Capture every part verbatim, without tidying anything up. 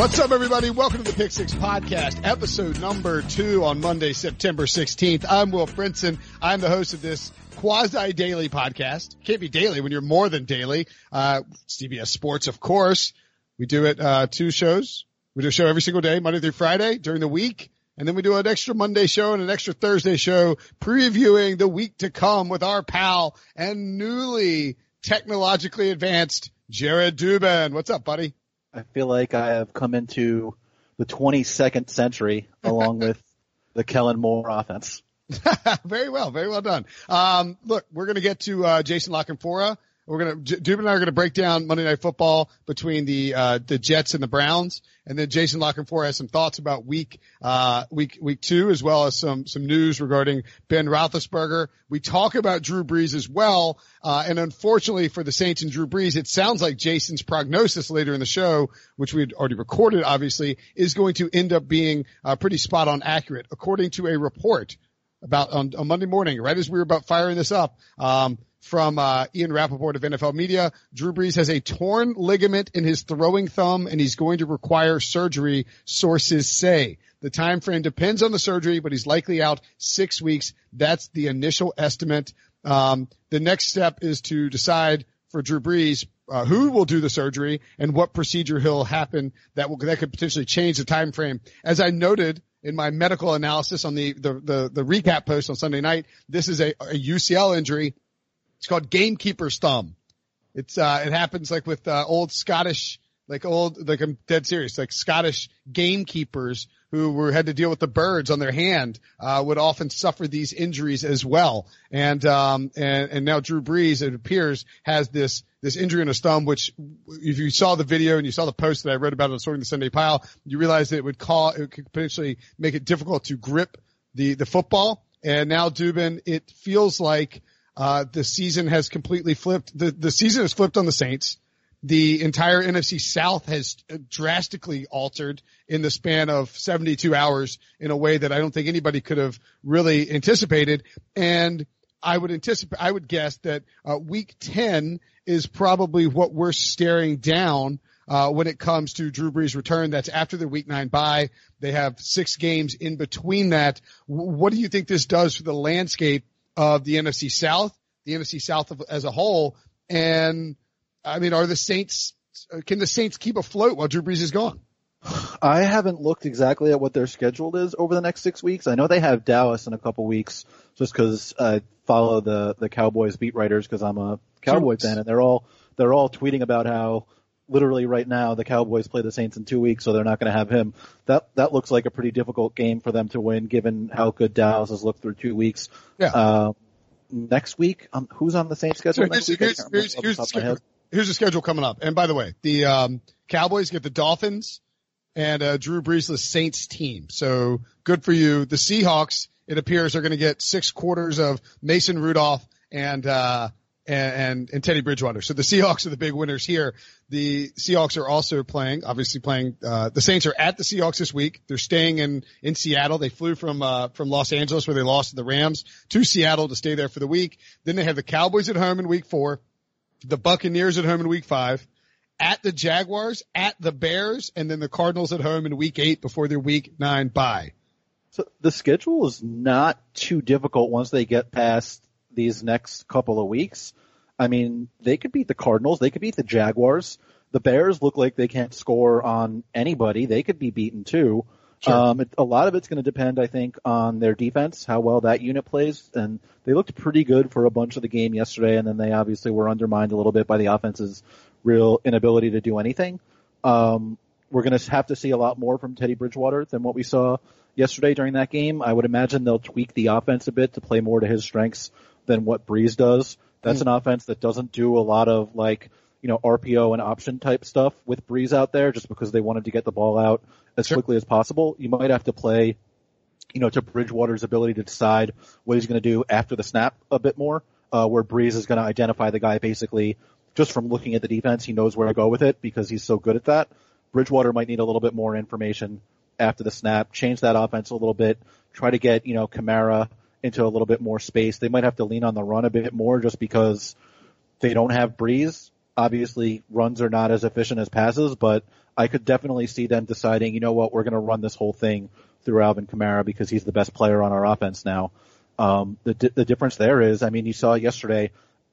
What's up, everybody? Welcome to the Pick Six Podcast, episode number two on Monday, September sixteenth. I'm Will Brinson. I'm the host of this quasi-daily podcast. Can't be daily when you're more than daily. Uh, C B S Sports, of course. We do it, uh, two shows. We do a show every single day, Monday through Friday during the week. And then we do an extra Monday show and an extra Thursday show previewing the week to come with our pal and newly technologically advanced Jared Dubin. What's up, buddy? I feel like I have come into the twenty-second century along with the Kellen Moore offense. Very well. Very well done. Um, look, we're going to get to, uh, Jason La Canfora. We're going to, Dubin and I are going to break down Monday Night Football between the, uh, the Jets and the Browns. And then Jason La Canfora has some thoughts about week, uh, week, week two, as well as some, some news regarding Ben Roethlisberger. We talk about Drew Brees as well. Uh, and unfortunately for the Saints and Drew Brees, it sounds like Jason's prognosis later in the show, which we had already recorded, obviously, is going to end up being, uh, pretty spot on accurate. According to a report about on, on Monday morning, right as we were about firing this up, um, from uh Ian Rappaport of N F L Media, Drew Brees has a torn ligament in his throwing thumb and he's going to require surgery, sources say. The time frame depends on the surgery, but he's likely out six weeks. That's the initial estimate. Um the next step is to decide for Drew Brees uh, who will do the surgery and what procedure he'll happen that will that could potentially change the time frame. As I noted in my medical analysis on the the the, the recap post on Sunday night, this is a, a U C L injury. It's called gamekeeper's thumb. It's, uh, it happens like with, uh, old Scottish, like old, like I'm dead serious, like Scottish gamekeepers who were, had to deal with the birds on their hand, uh, would often suffer these injuries as well. And, um, and, and now Drew Brees, it appears, has this, this injury in his thumb, which if you saw the video and you saw the post that I wrote about on Sorting the Sunday Pile, you realize that it would call, it could potentially make it difficult to grip the, the football. And now Dubin, it feels like, Uh, the season has completely flipped. The, the season has flipped on the Saints. The entire N F C South has drastically altered in the span of seventy-two hours in a way that I don't think anybody could have really anticipated. And I would anticipate, I would guess that, uh, week ten is probably what we're staring down, uh, when it comes to Drew Brees' return. That's after the week nine bye. They have six games in between that. What do you think this does for the landscape of the N F C South, the N F C South as a whole? And I mean, are the Saints, can the Saints keep afloat while Drew Brees is gone? I haven't looked exactly at what their schedule is over the next six weeks. I know they have Dallas in a couple weeks just cause I follow the, the Cowboys beat writers cause I'm a Cowboy fan, and they're all, they're all tweeting about how literally right now the Cowboys play the Saints in two weeks, so they're not going to have him. That that looks like a pretty difficult game for them to win, given how good Dallas has looked through two weeks. Yeah. Uh, next week, um, who's on the Saints schedule so next here's, week? Here's, here's, here's, the schedule, here's the schedule coming up. And by the way, the um, Cowboys get the Dolphins and uh, Drew Brees' Saints team. So good for you. The Seahawks, it appears, are going to get six quarters of Mason Rudolph and uh And, and, and Teddy Bridgewater. So the Seahawks are the big winners here. The Seahawks are also playing, obviously playing, uh, the Saints are at the Seahawks this week. They're staying in, in Seattle. They flew from, uh, from Los Angeles where they lost to the Rams to Seattle to stay there for the week. Then they have the Cowboys at home in week four, the Buccaneers at home in week five, at the Jaguars, at the Bears, and then the Cardinals at home in week eight before their week nine bye. So the schedule is not too difficult once they get past these next couple of weeks. I mean, they could beat the Cardinals. They could beat the Jaguars. The Bears look like they can't score on anybody. They could be beaten too. Sure. Um, it, a lot of it's going to depend, I think, on their defense, how well that unit plays. And they looked pretty good for a bunch of the game yesterday, and then they obviously were undermined a little bit by the offense's real inability to do anything. Um, we're going to have to see a lot more from Teddy Bridgewater than what we saw yesterday during that game. I would imagine they'll tweak the offense a bit to play more to his strengths than what Brees does. That's mm. an offense that doesn't do a lot of like, you know, R P O and option type stuff with Brees out there just because they wanted to get the ball out as sure. quickly as possible. You might have to play, you know, to Bridgewater's ability to decide what he's going to do after the snap a bit more, uh, where Brees is going to identify the guy basically just from looking at the defense. He knows where to go with it because he's so good at that. Bridgewater might need a little bit more information after the snap, change that offense a little bit, try to get, you know, Kamara into a little bit more space. They might have to lean on the run a bit more just because they don't have Brees. Obviously, runs are not as efficient as passes, but I could definitely see them deciding, you know what, we're going to run this whole thing through Alvin Kamara because he's the best player on our offense now. Um, the the difference there is, I mean, you saw yesterday,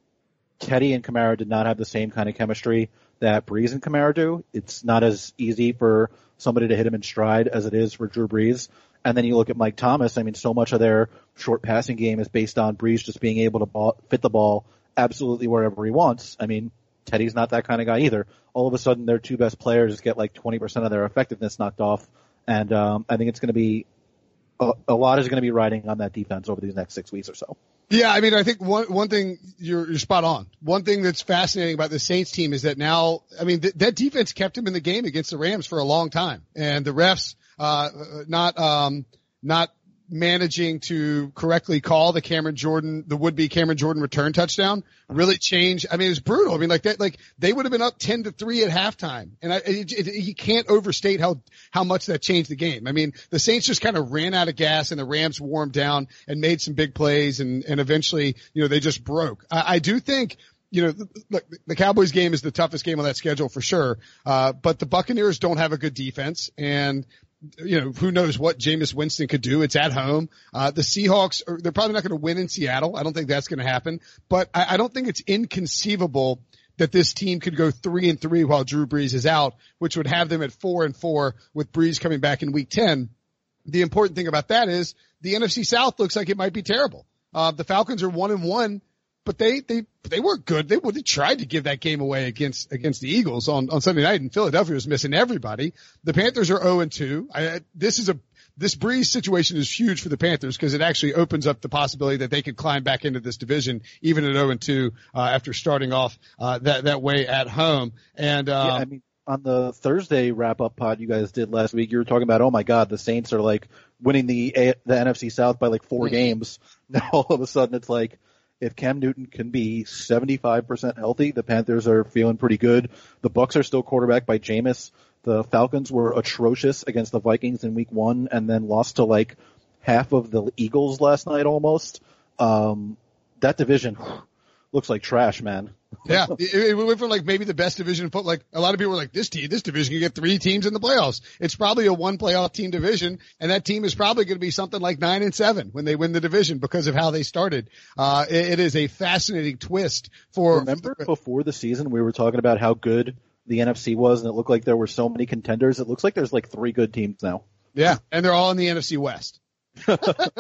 Teddy and Kamara did not have the same kind of chemistry that Brees and Kamara do. It's not as easy for somebody to hit him in stride as it is for Drew Brees. And then you look at Mike Thomas. I mean, so much of their short passing game is based on Brees just being able to ball, fit the ball absolutely wherever he wants. I mean, Teddy's not that kind of guy either. All of a sudden, their two best players get like twenty percent of their effectiveness knocked off. And um, I think it's going to be a, a lot is going to be riding on that defense over these next six weeks or so. Yeah, I mean, I think one one thing you're you're spot on. One thing that's fascinating about the Saints team is that now, I mean, th- that defense kept him in the game against the Rams for a long time, and the refs uh not um not managing to correctly call the Cameron Jordan, the would-be Cameron Jordan return touchdown really changed. I mean, it was brutal. I mean, like that, like they would have been up ten to three at halftime. And I, it, it, you can't overstate how, how much that changed the game. I mean, the Saints just kind of ran out of gas and the Rams warmed down and made some big plays and, and eventually, you know, they just broke. I, I do think, you know, look, the Cowboys game is the toughest game on that schedule for sure. Uh, but the Buccaneers don't have a good defense and, you know, who knows what Jameis Winston could do. It's at home. Uh, the Seahawks, are, they're probably not going to win in Seattle. I don't think that's going to happen, but I, I don't think it's inconceivable that this team could go three and three while Drew Brees is out, which would have them at four and four with Brees coming back in week ten. The important thing about that is the N F C South looks like it might be terrible. Uh, the Falcons are one and one. But they, they, they were good. They would have tried to give that game away against, against the Eagles on, on Sunday night, and Philadelphia was missing everybody. The Panthers are oh and two. I, this is a, this Brees situation is huge for the Panthers because it actually opens up the possibility that they could climb back into this division even at oh and two, uh, after starting off, uh, that, that way at home. And, um, yeah, I mean, on the Thursday wrap-up pod you guys did last week, you were talking about, oh my God, the Saints are like winning the, A- the N F C South by like four mm-hmm. games. Now all of a sudden it's like, if Cam Newton can be seventy-five percent healthy, the Panthers are feeling pretty good. The Bucs are still quarterbacked by Jameis. The Falcons were atrocious against the Vikings in week one and then lost to like half of the Eagles last night almost. Um, that division looks like trash, man. Yeah, it, it went from like maybe the best division in football. Like a lot of people were like, this team, this division can get three teams in the playoffs. It's probably a one playoff team division, and that team is probably going to be something like nine and seven when they win the division because of how they started. Uh, it, it is a fascinating twist for. Remember before the season we were talking about how good the N F C was, and it looked like there were so many contenders. It looks like there's like three good teams now. Yeah, and they're all in the N F C West. No,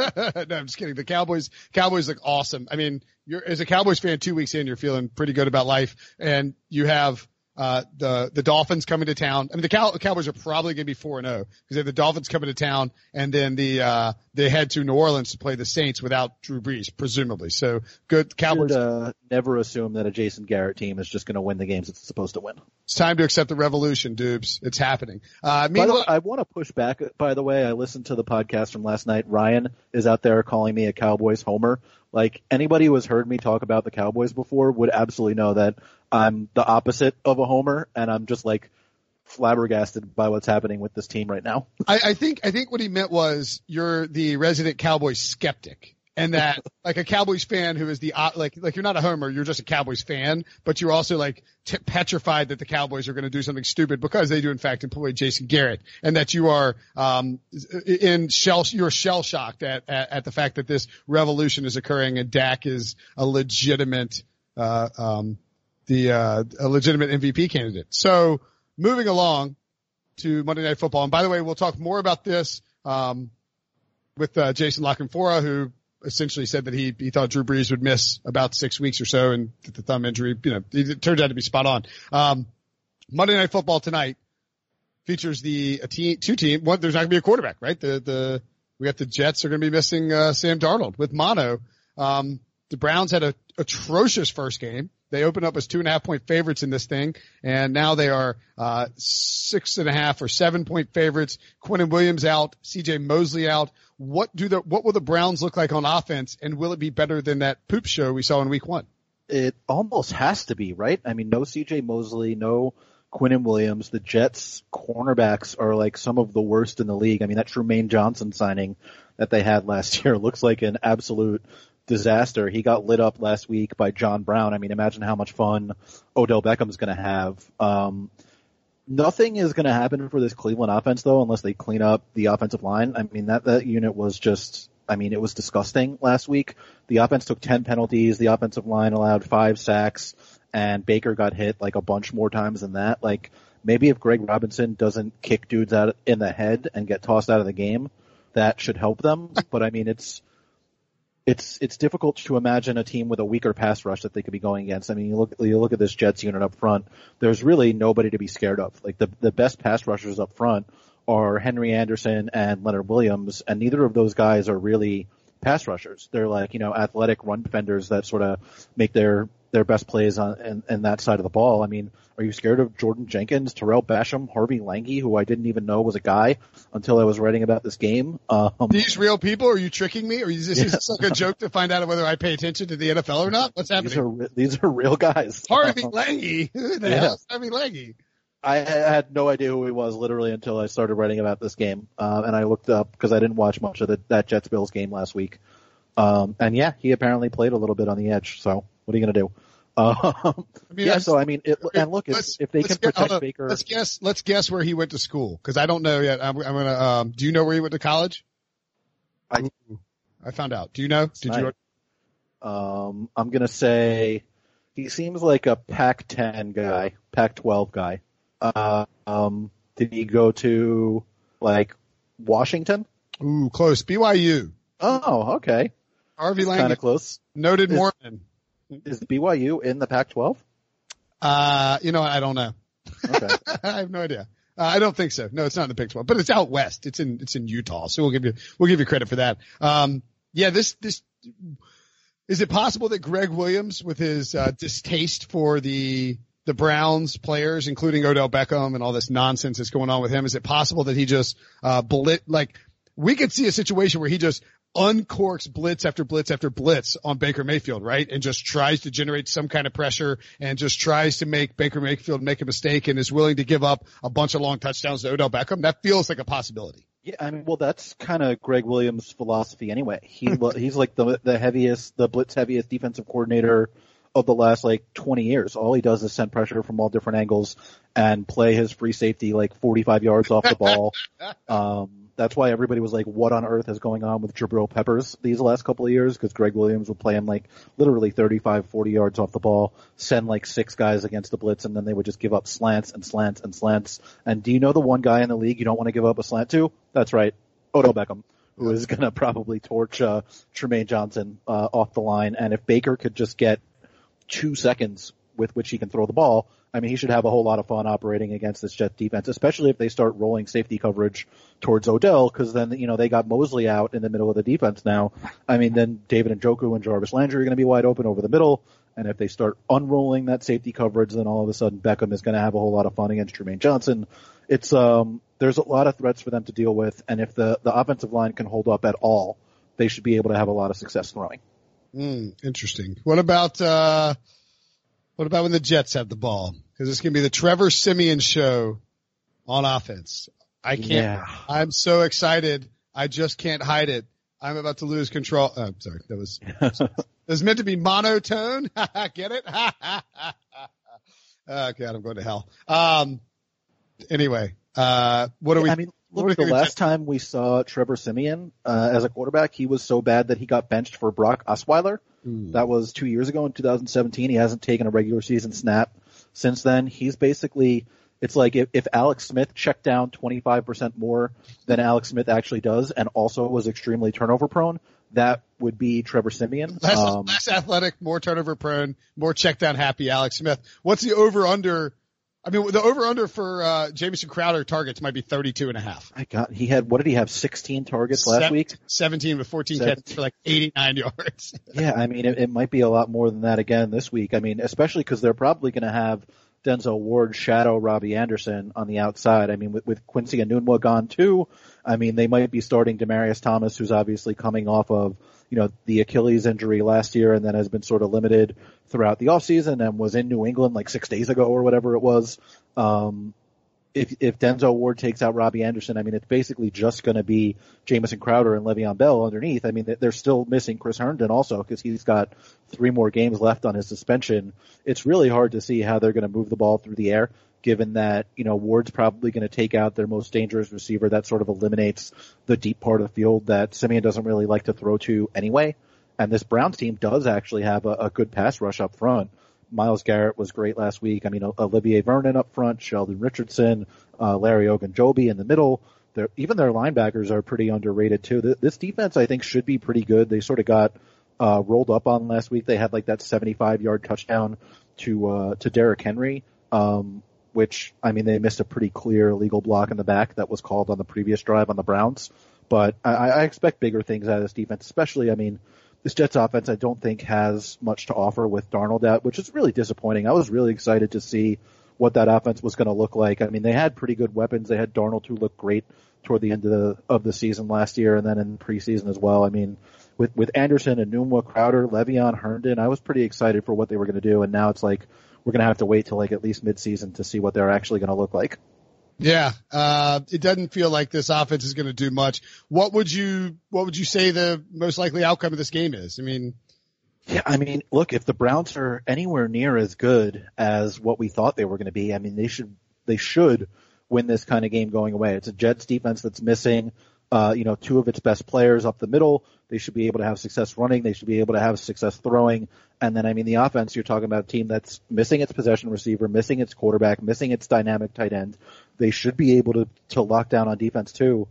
I'm just kidding. The Cowboys, Cowboys look awesome. I mean, you're, as a Cowboys fan, two weeks in, you're feeling pretty good about life, and you have, uh, the, the Dolphins coming to town. I mean, the Cow- Cowboys are probably going to be four and oh because they have the Dolphins coming to town, and then the, uh, they head to New Orleans to play the Saints without Drew Brees, presumably. So good. Cowboys. Should, uh, never assume that a Jason Garrett team is just going to win the games it's supposed to win. It's time to accept the revolution, Dubes. It's happening. Uh, meanwhile, way, I want to push back, by the way. I listened to the podcast from last night. Ryan is out there calling me a Cowboys homer. Like, anybody who has heard me talk about the Cowboys before would absolutely know that I'm the opposite of a homer, and I'm just like flabbergasted by what's happening with this team right now. I, I think, I think what he meant was you're the resident Cowboys skeptic. And that, like a Cowboys fan who is the, like, like you're not a homer, you're just a Cowboys fan, but you're also like t- petrified that the Cowboys are going to do something stupid because they do in fact employ Jason Garrett, and that you are, um, in shell, you're shell shocked at, at, at the fact that this revolution is occurring and Dak is a legitimate, uh, um, the, uh, a legitimate M V P candidate. So moving along to Monday Night Football. And by the way, we'll talk more about this, um, with, uh, Jason La Canfora, who essentially said that he, he thought Drew Brees would miss about six weeks or so, and the thumb injury, you know, it turns out to be spot on. Um, Monday Night Football tonight features the, a team, two team, one, there's not gonna be a quarterback, right? The, the, we got the Jets are gonna be missing, uh, Sam Darnold with mono. Um, the Browns had a atrocious first game. They opened up as two and a half point favorites in this thing, and now they are, uh, six and a half or seven point favorites. Quinnen Williams out, C J Mosley out. What do the, what will the Browns look like on offense, and will it be better than that poop show we saw in week one? It almost has to be, right? I mean, no C J Mosley, no Quinnen Williams. The Jets cornerbacks are like some of the worst in the league. I mean, that Trumaine Johnson signing that they had last year looks like an absolute disaster. He got lit up last week by John Brown. I mean, imagine how much fun Odell Beckham's going to have. Um, nothing is going to happen for this Cleveland offense, though, unless they clean up the offensive line. I mean, that, that unit was just, I mean, it was disgusting last week. The offense took ten penalties. The offensive line allowed five sacks, and Baker got hit like a bunch more times than that. Like, maybe if Greg Robinson doesn't kick dudes out in the head and get tossed out of the game, that should help them. But I mean, it's, It's it's difficult to imagine a team with a weaker pass rush that they could be going against. I mean, you look you look at this Jets unit up front. There's really nobody to be scared of. Like the the best pass rushers up front are Henry Anderson and Leonard Williams, and neither of those guys are really pass rushers. They're like, you know, athletic run defenders that sort of make their their best plays on in, in that side of the ball. I mean, are you scared of Jordan Jenkins, Terrell Basham, Harvey Lange, who I didn't even know was a guy until I was writing about this game? Um, These real people? Are you tricking me? Or is this, yeah. is this like a joke to find out whether I pay attention to the N F L or not? What's happening? These are, these are real guys. Harvey Lange? Who the yeah. hell is Harvey Lange? I had no idea who he was literally until I started writing about this game. Uh, and I looked up because I didn't watch much of the, that Jets-Bills game last week. Um, and yeah, he apparently played a little bit on the edge. So what are you going to do? Um, I mean, yeah, so I mean, it, and look, if, if they can get, protect uh, Baker, let's guess. Let's guess where he went to school because I don't know yet. I'm, I'm gonna. Um, do you know where he went to college? I I found out. Do you know? Did nice. you? Um, I'm gonna say he seems like a Pac ten guy, Pac twelve guy. Uh, um, did he go to like Washington? Ooh, close. B Y U. Oh, okay. Harvey Lange, kind of close. Noted is, Mormon. Is B Y U in the Pac twelve? Uh, you know, I don't know. Okay. I have no idea. Uh, I don't think so. No, it's not in the Big twelve, but it's out west. It's in, it's in Utah. So we'll give you, we'll give you credit for that. Um, yeah, this, this, is it possible that Greg Williams with his, uh, distaste for the, the Browns players, including Odell Beckham and all this nonsense that's going on with him, is it possible that he just, uh, blit, like, we could see a situation where he just uncorks blitz after blitz after blitz on Baker Mayfield, right? And just tries to generate some kind of pressure and just tries to make Baker Mayfield make a mistake and is willing to give up a bunch of long touchdowns to Odell Beckham. That feels like a possibility. Yeah, I mean, well, that's kind of Greg Williams' philosophy anyway. He he's like the the heaviest, the blitz heaviest defensive coordinator of the last like twenty years. All he does is send pressure from all different angles and play his free safety like forty-five yards off the ball. Um, That's why everybody was like, what on earth is going on with Jabril Peppers these last couple of years? Because Greg Williams would play him like literally thirty-five, forty yards off the ball, send like six guys against the blitz, and then they would just give up slants and slants and slants. And do you know the one guy in the league you don't want to give up a slant to? That's right, Odell Beckham, who is going to probably torch uh, Tremaine Johnson uh, off the line. And if Baker could just get two seconds with which he can throw the ball, I mean, he should have a whole lot of fun operating against this Jets defense, especially if they start rolling safety coverage towards Odell, because then, you know, they got Mosley out in the middle of the defense now. I mean, then David Njoku and Jarvis Landry are going to be wide open over the middle, and if they start unrolling that safety coverage, then all of a sudden Beckham is going to have a whole lot of fun against Tremaine Johnson. It's, um, there's a lot of threats for them to deal with, and if the, the offensive line can hold up at all, they should be able to have a lot of success throwing. Mm, interesting. What about, uh, What about when the Jets have the ball? Because it's going to be the Trevor Siemian show on offense. I can't. Yeah. I'm so excited. I just can't hide it. I'm about to lose control. Oh, sorry. That was, that was meant to be monotone. Get it? Oh, God, I'm going to hell. Um, anyway, uh, what are we? I mean, look, the last time we saw Trevor Siemian uh, as a quarterback, he was so bad that he got benched for Brock Osweiler. Ooh. That was two years ago in two thousand seventeen. He hasn't taken a regular season snap since then. He's basically, it's like if, if Alex Smith checked down twenty-five percent more than Alex Smith actually does and also was extremely turnover prone, that would be Trevor Siemian. Less, um, less athletic, more turnover prone, more check down happy Alex Smith. What's the over under? I mean, the over under for uh Jamison Crowder targets might be thirty-two and a half. I got, he had, what did he have, sixteen targets last Seven, week? seventeen with fourteen seventeen catches for like eighty-nine yards. Yeah, I mean, it, it might be a lot more than that again this week. I mean, especially because they're probably going to have Denzel Ward shadow Robbie Anderson on the outside. I mean, with, with Quincy Enunwa gone too, I mean, they might be starting Demaryius Thomas, who's obviously coming off of, you know, the Achilles injury last year and then has been sort of limited throughout the offseason and was in New England like six days ago or whatever it was. Um, if if Denzel Ward takes out Robbie Anderson, I mean, it's basically just going to be Jamison Crowder and Le'Veon Bell underneath. I mean, they're still missing Chris Herndon also because he's got three more games left on his suspension. It's really hard to see how they're going to move the ball through the air, given that, you know, Ward's probably going to take out their most dangerous receiver. That sort of eliminates the deep part of the field that Simeon doesn't really like to throw to anyway. And this Browns team does actually have a, a good pass rush up front. Myles Garrett was great last week. I mean, Olivier Vernon up front, Sheldon Richardson, uh, Larry Ogunjobi in the middle. They're, even their linebackers are pretty underrated too. This defense, I think, should be pretty good. They sort of got uh, rolled up on last week. They had like that seventy-five yard touchdown to uh, to Derrick Henry, um, which, I mean, they missed a pretty clear illegal block in the back that was called on the previous drive on the Browns. But I, I expect bigger things out of this defense, especially, I mean, this Jets offense, I don't think, has much to offer with Darnold out, which is really disappointing. I was really excited to see what that offense was going to look like. I mean, they had pretty good weapons. They had Darnold, who looked great toward the end of the of the season last year, and then in preseason as well. I mean, with with Anderson, Enunwa, Crowder, Le'Veon, Herndon, I was pretty excited for what they were going to do, and now it's like we're going to have to wait till like at least midseason to see what they're actually going to look like. Yeah, uh, it doesn't feel like this offense is going to do much. What would you, what would you say the most likely outcome of this game is? I mean, yeah, I mean, look, if the Browns are anywhere near as good as what we thought they were going to be, I mean, they should, they should win this kind of game going away. It's a Jets defense that's missing, uh, you know, two of its best players up the middle. They should be able to have success running. They should be able to have success throwing. And then, I mean, the offense, you're talking about a team that's missing its possession receiver, missing its quarterback, missing its dynamic tight end. They should be able to, to lock down on defense too.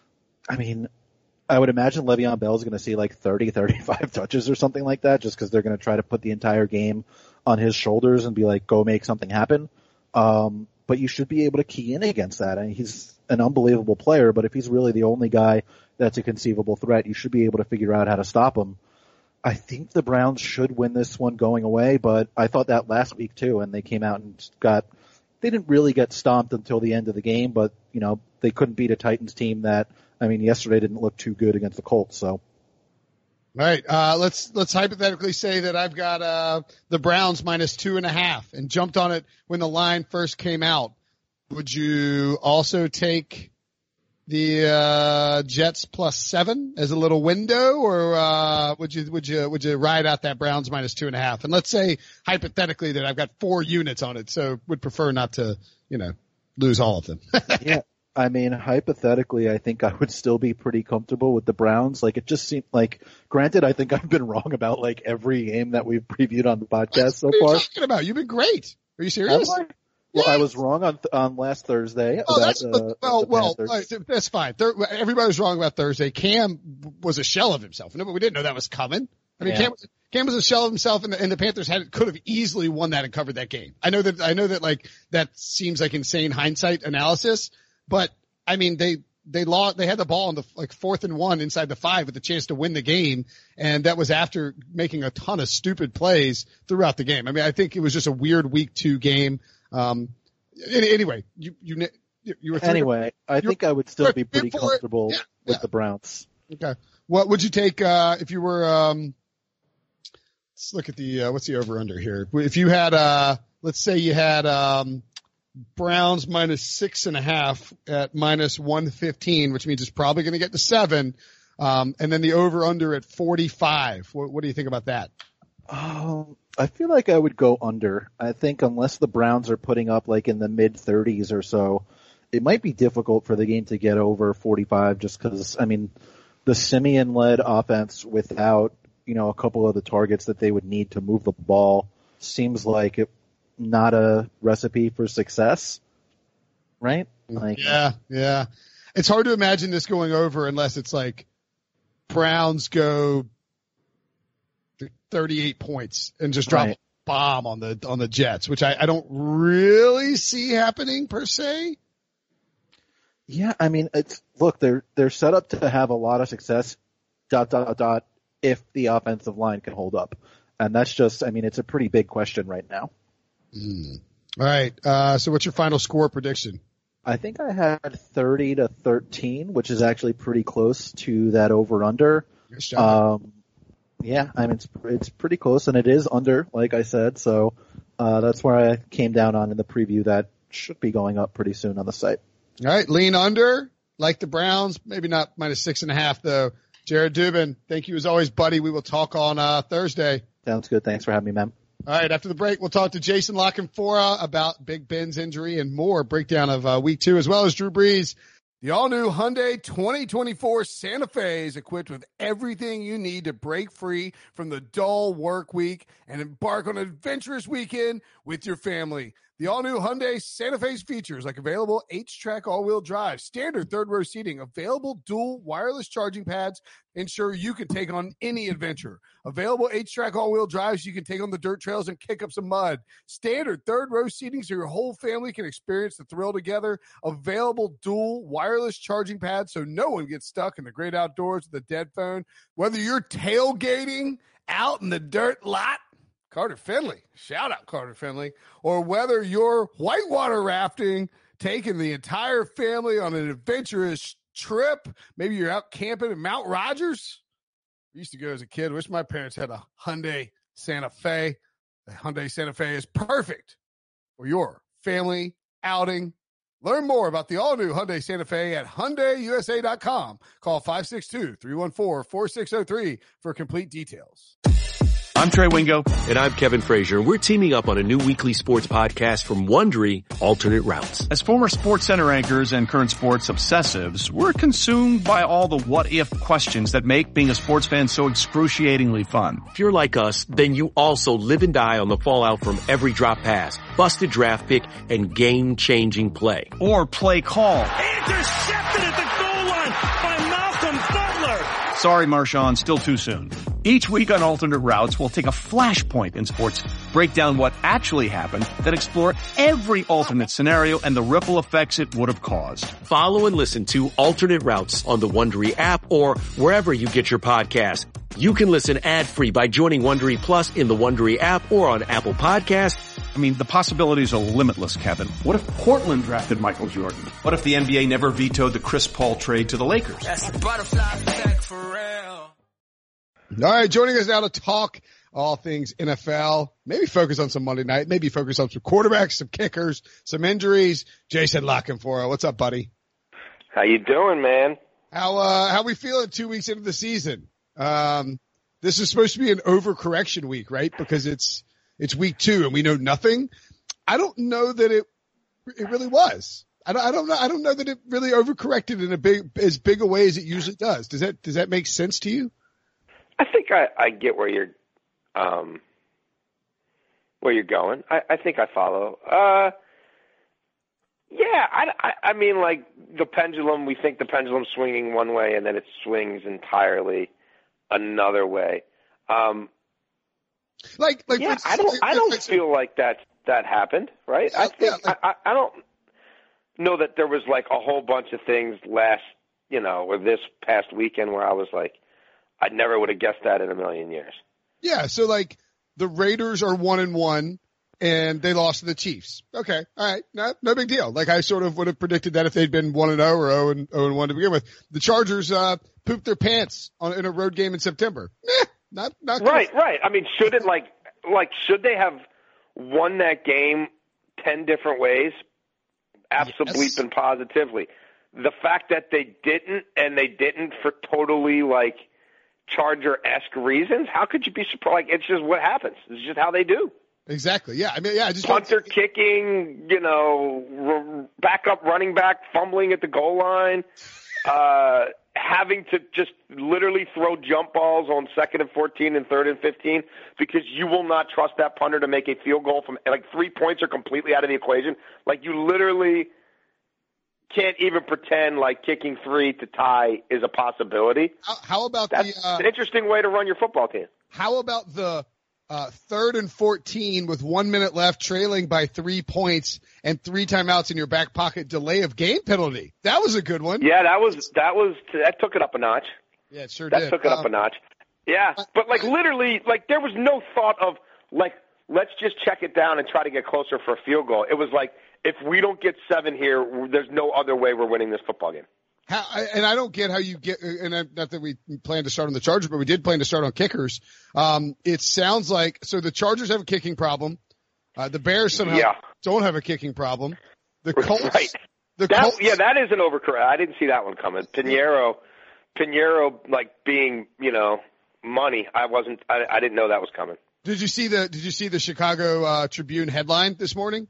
I mean, I would imagine Le'Veon Bell is going to see like thirty, thirty-five touches or something like that, just because they're going to try to put the entire game on his shoulders and be like, go make something happen. Um, but you should be able to key in against that. I mean, he's an unbelievable player, but if he's really the only guy that's a conceivable threat, you should be able to figure out how to stop him. I think the Browns should win this one going away, but I thought that last week too, and they came out and got, they didn't really get stomped until the end of the game, but, you know, they couldn't beat a Titans team that, I mean, yesterday didn't look too good against the Colts, so. All right, uh, let's, let's hypothetically say that I've got, uh, the Browns minus two and a half and jumped on it when the line first came out. Would you also take the, uh, Jets plus seven as a little window, or, uh, would you, would you, would you ride out that Browns minus two and a half? And let's say hypothetically that I've got four units on it, so would prefer not to, you know, lose all of them. Yeah. I mean, hypothetically, I think I would still be pretty comfortable with the Browns. Like, it just seemed like, granted, I think I've been wrong about like every game that we've previewed on the podcast so far. What are you talking about? You've been great. Are you serious? Well, yeah. I was wrong on on last Thursday. Oh, about, that's, uh, well, well, uh, that's fine. Thir- everybody was wrong about Thursday. Cam was a shell of himself. No, but we didn't know that was coming. I mean, yeah. Cam, Cam was a shell of himself, and the, and the Panthers had could have easily won that and covered that game. I know that I know that like that seems like insane hindsight analysis, but I mean they they lost. They had the ball on the like fourth and one inside the five with the chance to win the game, and that was after making a ton of stupid plays throughout the game. I mean, I think it was just a weird week two game. Um, anyway, you you you were anyway. I think I would still be pretty comfortable yeah, with yeah. the Browns. Okay, what would you take uh, if you were? Um, let's look at the uh, what's the over under here. If you had, uh, let's say you had um, Browns minus six and a half at minus one fifteen, which means it's probably going to get to seven, um, and then the over under at forty-five. What, what do you think about that? Um, I feel like I would go under. I think unless the Browns are putting up like in the mid thirties or so, it might be difficult for the game to get over forty-five just because, I mean, the Simeon-led offense without, you know, a couple of the targets that they would need to move the ball seems like it not a recipe for success, right? Like, yeah, yeah. It's hard to imagine this going over unless it's like Browns go thirty-eight points and just drop right. a bomb on the on the Jets, which I, I don't really see happening per se. Yeah, I mean, it's look, they're they're set up to have a lot of success. Dot dot dot. If the offensive line can hold up, and that's just, I mean, it's a pretty big question right now. Mm. All right. Uh, so what's your final score prediction? I think I had thirty to thirteen, which is actually pretty close to that over under. Um, yeah, I mean, it's, it's pretty close, and it is under, like I said. So, uh, that's where I came down on in the preview that should be going up pretty soon on the site. All right, lean under, like the Browns, maybe not minus six and a half though. Jared Dubin, thank you as always, buddy. We will talk on uh, Thursday. Sounds good. Thanks for having me, man. All right, after the break, we'll talk to Jason Lockenfora about Big Ben's injury and more. Breakdown of uh, week two, as well as Drew Brees. The all-new Hyundai twenty twenty-four Santa Fe is equipped with everything you need to break free from the dull work week and embark on an adventurous weekend with your family. The all-new Hyundai Santa Fe's features like available H-Track all-wheel drive, standard third-row seating, available dual wireless charging pads, ensure you can take on any adventure. Available H-Track all-wheel drives so you can take on the dirt trails and kick up some mud. Standard third-row seating so your whole family can experience the thrill together. Available dual wireless charging pads so no one gets stuck in the great outdoors with a dead phone. Whether you're tailgating out in the dirt lot, Carter Finley, shout out Carter Finley, or whether you're whitewater rafting, taking the entire family on an adventurous trip, maybe you're out camping in Mount Rogers. I used to go as a kid. Wish my parents had a Hyundai Santa Fe. The Hyundai Santa Fe is perfect for your family outing. Learn more about the all-new Hyundai Santa Fe at Hyundai U S A dot com. Call five six two, three one four, four six zero three for complete details. I'm Trey Wingo. And I'm Kevin Frazier. We're teaming up on a new weekly sports podcast from Wondery, Alternate Routes. As former Sports Center anchors and current sports obsessives, we're consumed by all the what-if questions that make being a sports fan so excruciatingly fun. If you're like us, then you also live and die on the fallout from every drop pass, busted draft pick, and game-changing play. Or play call. Intercepted at the goal line by Malcolm Butler. Sorry, Marshawn, still too soon. Each week on Alternate Routes, we'll take a flashpoint in sports, break down what actually happened, then explore every alternate scenario and the ripple effects it would have caused. Follow and listen to Alternate Routes on the Wondery app or wherever you get your podcast. You can listen ad-free by joining Wondery Plus in the Wondery app or on Apple Podcasts. I mean, the possibilities are limitless, Kevin. What if Portland drafted Michael Jordan? What if the N B A never vetoed the Chris Paul trade to the Lakers? That's the butterfly effect for real. All right, joining us now to talk all things N F L, maybe focus on some Monday night, maybe focus on some quarterbacks, some kickers, some injuries. Jason Lockenfora, what's up, buddy? How you doing, man? How uh how we feeling two weeks into the season? Um, this is supposed to be an overcorrection week, right? Because it's it's week two and we know nothing. I don't know that it it really was. I don't I don't know I don't know that it really overcorrected in a big as big a way as it usually does. Does that does that make sense to you? I think I, I get where you're, um, where you're going. I, I think I follow. Uh, yeah, I, I, I mean, like the pendulum. We think the pendulum's swinging one way, and then it swings entirely another way. Um, like, like, yeah, I don't, I don't feel like that that happened, right? I think yeah, like, I, I don't know that there was like a whole bunch of things last, you know, or this past weekend where I was like, I never would have guessed that in a million years. Yeah, so like the Raiders are one and one, and they lost to the Chiefs. Okay, all right, no, no big deal. Like I sort of would have predicted that if they'd been one and zero or zero and zero and one to begin with. The Chargers uh, pooped their pants on in a road game in September. Eh, not not right, good. right. I mean, should it like like should they have won that game ten different ways? Absolutely Yes. and positively. The fact that they didn't, and they didn't for totally like Charger-esque reasons, how could you be surprised? Like, it's just what happens. It's just how they do. Exactly. Yeah. I mean, yeah. I just Punter kicking, you know, r- backup running back fumbling at the goal line, uh, having to just literally throw jump balls on second and fourteen and third and fifteen because you will not trust that punter to make a field goal from like three points are completely out of the equation. Like you literally can't even pretend like kicking three to tie is a possibility. How, how about That's the? Uh, an interesting way to run your football team. How about the uh, third and fourteen with one minute left, trailing by three points and three timeouts in your back pocket, delay of game penalty? That was a good one. Yeah, that was that was that took it up a notch. Yeah, it sure That did. took it um, up a notch. Yeah, but like literally, like there was no thought of like let's just check it down and try to get closer for a field goal. It was like, if we don't get seven here, there's no other way we're winning this football game. How, and I don't get how you get, and I, not that we plan to start on the Chargers, but we did plan to start on kickers. Um, it sounds like, so the Chargers have a kicking problem. Uh, the Bears somehow Yeah. don't have a kicking problem. The Colts. Right. The that, Colts. Yeah, that is an overcorrect. I didn't see that one coming. Pinheiro, Pinheiro, like being, you know, money. I wasn't. I, I didn't know that was coming. Did you see the Did you see the Chicago uh, Tribune headline this morning?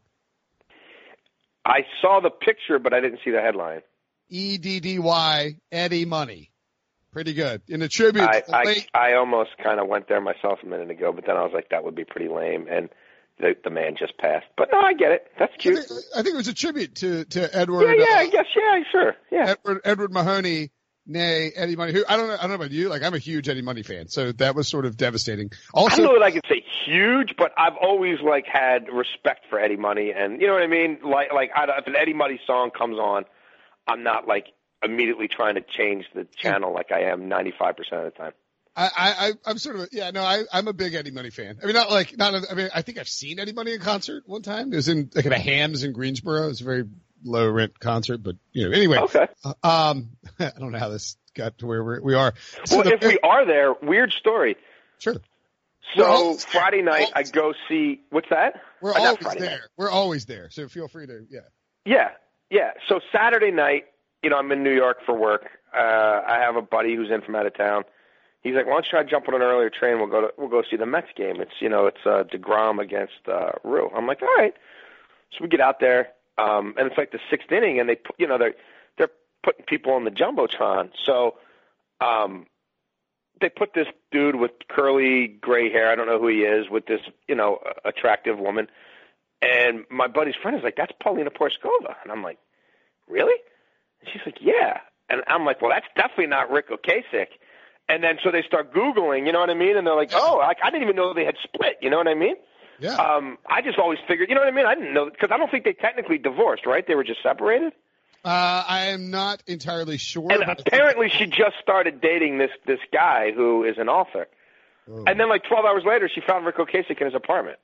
I saw the picture, but I didn't see the headline. E D D Y Eddie Money. Pretty good. In a tribute. I, I, late- I almost kind of went there myself a minute ago, but then I was like, that would be pretty lame. And the, the man just passed. But no, I get it. That's cute. I think, I think it was a tribute to, to Edward. Yeah, yeah, uh, I guess, yeah, sure. Yeah. Edward, Edward Mahoney, nay, Eddie Money. Who I don't know. I don't know about you. Like, I'm a huge Eddie Money fan, so that was sort of devastating. Also, I don't know that I could say huge, but I've always like had respect for Eddie Money, and you know what I mean. Like, like I, if an Eddie Money song comes on, I'm not like immediately trying to change the channel like I am ninety-five percent of the time. I, I, I'm sort of, a, yeah, no, I, I'm a big Eddie Money fan. I mean, not like, not, a, I mean, I think I've seen Eddie Money in concert one time. It was in, like, at a Hams in Greensboro. It was a very low rent concert, but, you know, anyway. Okay. Uh, um, I don't know how this got to where we're, we are. So Well, the, if we are there, weird story. Sure. We're So always- Friday night, I go see, what's that? We're Uh, not always Friday there. night. We're always there. So feel free to, yeah. Yeah, yeah. So Saturday night, you know, I'm in New York for work. Uh, I have a buddy who's in from out of town. He's like, why don't you try to jump on an earlier train? We'll go to, we'll go see the Mets game. It's, you know, it's, uh, DeGrom against, uh, Rue. I'm like, all right. So we get out there, um, and it's like the sixth inning, and they, put, you know, they're, they're putting people on the Jumbotron. So, um, they put this dude with curly gray hair, I don't know who he is, with this, you know, attractive woman. And my buddy's friend is like, that's Paulina Pliskova. And I'm like, really? And she's like, yeah. And I'm like, well, that's definitely not Rick Ocasek. And then so they start Googling, you know what I mean? And they're like, oh, I, I didn't even know they had split, you know what I mean? Yeah. Um, I just always figured, you know what I mean? I didn't know, because I don't think they technically divorced, right? They were just separated? Uh, I am not entirely sure. And but apparently she just started dating this, this guy who is an author. Whoa. And then like twelve hours later, she found Rick Ocasek in his apartment.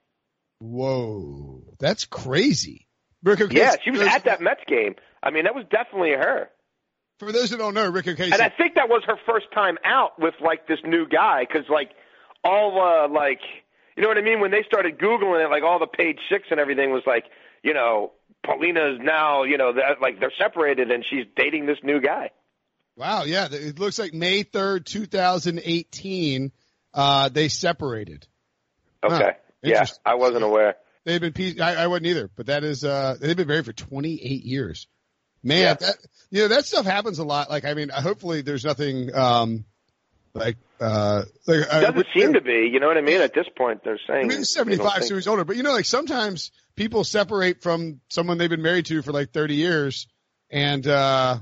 Whoa. That's crazy. Rick Ocasek, Yeah, she was those- at that Mets game. I mean, that was definitely her. For those that don't know, Rick Ocasek. And I think that was her first time out with like this new guy, because like all uh, like you know what I mean, when they started Googling it, like all the page six and everything was like, you know, Paulina's now, you know, they're, like they're separated and she's dating this new guy. Wow, yeah, it looks like May third, two thousand eighteen, uh, they separated. Okay, Huh, yeah, interesting. I wasn't aware. They've been, pe- I, I wasn't either, but that is, uh, they've been married for twenty-eight years. Man, Yeah. that, you know, that stuff happens a lot. Like, I mean, hopefully there's nothing, um, like, uh, like, It doesn't seem to be, you know what I mean? At this point, they're saying. I mean, he's they don't seventy-five, think- so he's older. But, you know, like sometimes people separate from someone they've been married to for like thirty years and, uh,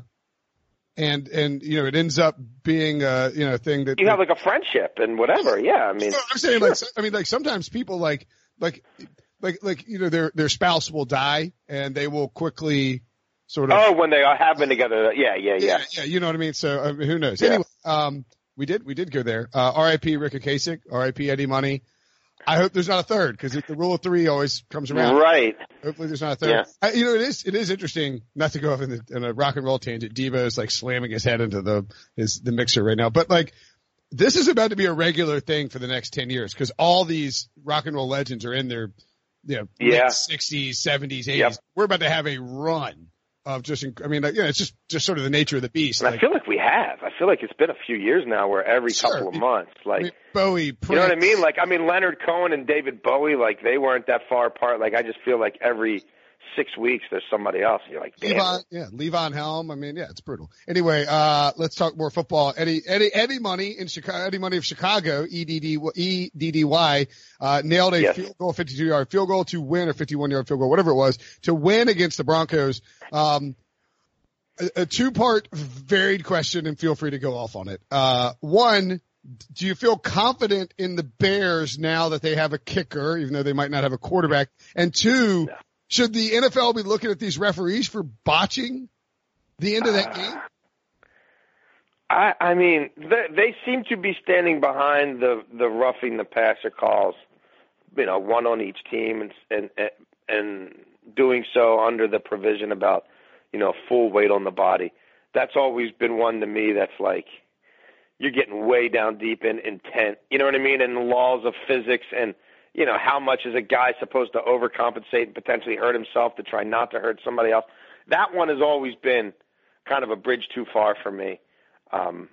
and, and, you know, it ends up being a, you know, a thing that you have like a friendship and whatever. Yeah, I mean, No, I'm saying like, I mean, like sometimes people like, like, like, like, you know, their, their spouse will die and they will quickly sort of. oh, when they have been together, yeah, yeah, yeah. yeah, yeah, you know what I mean? So, I mean, who knows? Yeah. Anyway, um, we did, we did go there. Uh, R I P Rick Ocasek, R I P Eddie Money. I hope there's not a third because the rule of three always comes around. Right. Hopefully there's not a third. Yeah. I, you know, it is, it is interesting not to go off in, the, in a rock and roll tangent. Devo is like slamming his head into the, his, the mixer right now. But like, this is about to be a regular thing for the next ten years because all these rock and roll legends are in their, you know, Yeah. late sixties, seventies, eighties. Yep. We're about to have a run of just, inc- I mean, like, you know, it's just, just sort of the nature of the beast. And I Like, feel like we have. I feel like it's been a few years now where every Sure. couple of months, like, I mean, Bowie, you know what I Prince. mean? Like, I mean, Leonard Cohen and David Bowie, like, they weren't that far apart. Like, I just feel like every six weeks there's somebody else. You're like, damn. Levon, yeah, Levon Helm. I mean, yeah, it's brutal. Anyway, uh, let's talk more football. Eddie, Eddie, Eddie Money in Chicago, Eddie Money of Chicago, E D D, E D D Y, uh, nailed a Yes. field goal, fifty-two yard field goal to win, or fifty-one yard field goal, whatever it was, to win against the Broncos. Um, a, a two part varied question, and feel free to go off on it. Uh, one, do you feel confident in the Bears now that they have a kicker, even though they might not have a quarterback? And two, No. should the N F L be looking at these referees for botching the end of that game? I, I mean, they, they seem to be standing behind the, the roughing the passer calls, you know, one on each team, and, and and doing so under the provision about, you know, full weight on the body. That's always been one to me that's like, you're getting way down deep in intent, you know what I mean, and the laws of physics, and you know, how much is a guy supposed to overcompensate and potentially hurt himself to try not to hurt somebody else? That one has always been kind of a bridge too far for me. Um,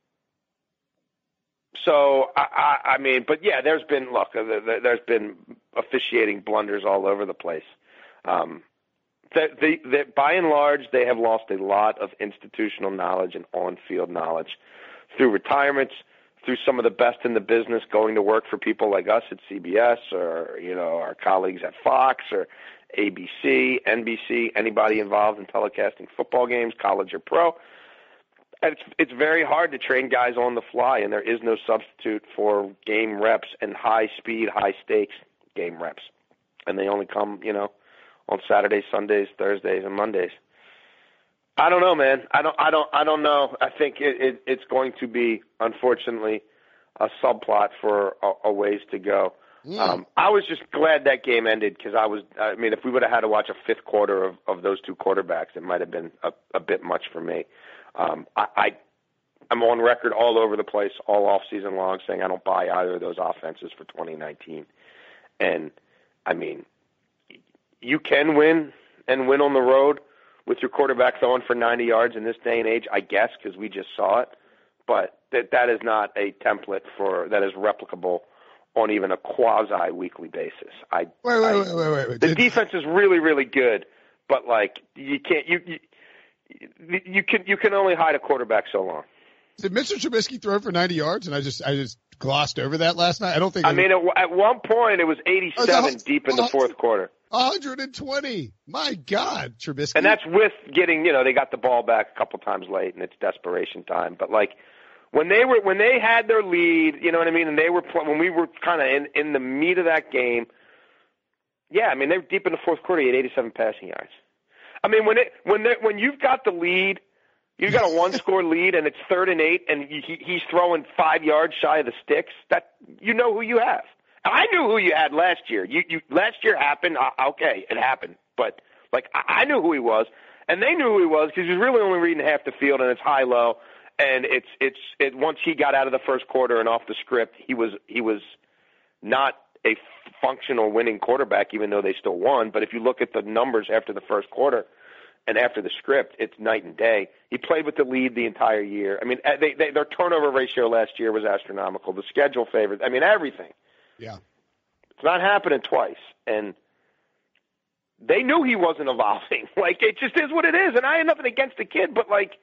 so, I, I, I mean, but yeah, there's been, look, there's been officiating blunders all over the place. Um, the, the, the, by and large, they have lost a lot of institutional knowledge and on-field knowledge through retirements, through some of the best in the business going to work for people like us at C B S or, you know, our colleagues at Fox or A B C, N B C, anybody involved in telecasting football games, college or pro. And it's, it's very hard to train guys on the fly, and there is no substitute for game reps and high-speed, high-stakes game reps. And they only come, you know, on Saturdays, Sundays, Thursdays, and Mondays. I don't know, man. I don't. I don't. I don't know. I think it, it, it's going to be, unfortunately, a subplot for a, a ways to go. Mm. Um, I was just glad that game ended because I was. I mean, if we would have had to watch a fifth quarter of, of those two quarterbacks, it might have been a, a bit much for me. Um, I, I, I'm on record all over the place, all off season long, saying I don't buy either of those offenses for twenty nineteen. And I mean, you can win and win on the road with your quarterback throwing for ninety yards in this day and age, I guess, because we just saw it. But that that is not a template for that is replicable on even a quasi-weekly basis. I, wait, wait, I, wait, wait, wait, wait. The Did, defense is really, really good, but like you can't you, you you can you can only hide a quarterback so long. Did Mister Trubisky throw for ninety yards? And I just I just glossed over that last night. I don't think. I it mean, was, at, at one point it was eighty-seven was, deep in the fourth quarter. one hundred twenty. My God, Trubisky. And that's with getting, you know, they got the ball back a couple times late, and it's desperation time. But like when they were when they had their lead, you know what I mean, and they were when we were kind of in in the meat of that game. Yeah, I mean they were deep in the fourth quarter. He had eighty-seven passing yards. I mean when it when they, when you've got the lead, you've got a one-score lead, and it's third and eight, and he, he's throwing five yards shy of the sticks. That you know who you have. I knew who you had last year. You, you last year happened. Uh, okay, it happened, but like I, I knew who he was, and they knew who he was because he was really only reading half the field, and it's high-low, and it's it's it. Once he got out of the first quarter and off the script, he was he was not a functional winning quarterback, even though they still won. But if you look at the numbers after the first quarter and after the script, it's night and day. He played with the lead the entire year. I mean, they, they, their turnover ratio last year was astronomical. The schedule favored. I mean, everything. Yeah. It's not happening twice. And they knew he wasn't evolving. Like, it just is what it is. And I had nothing against the kid, but, like,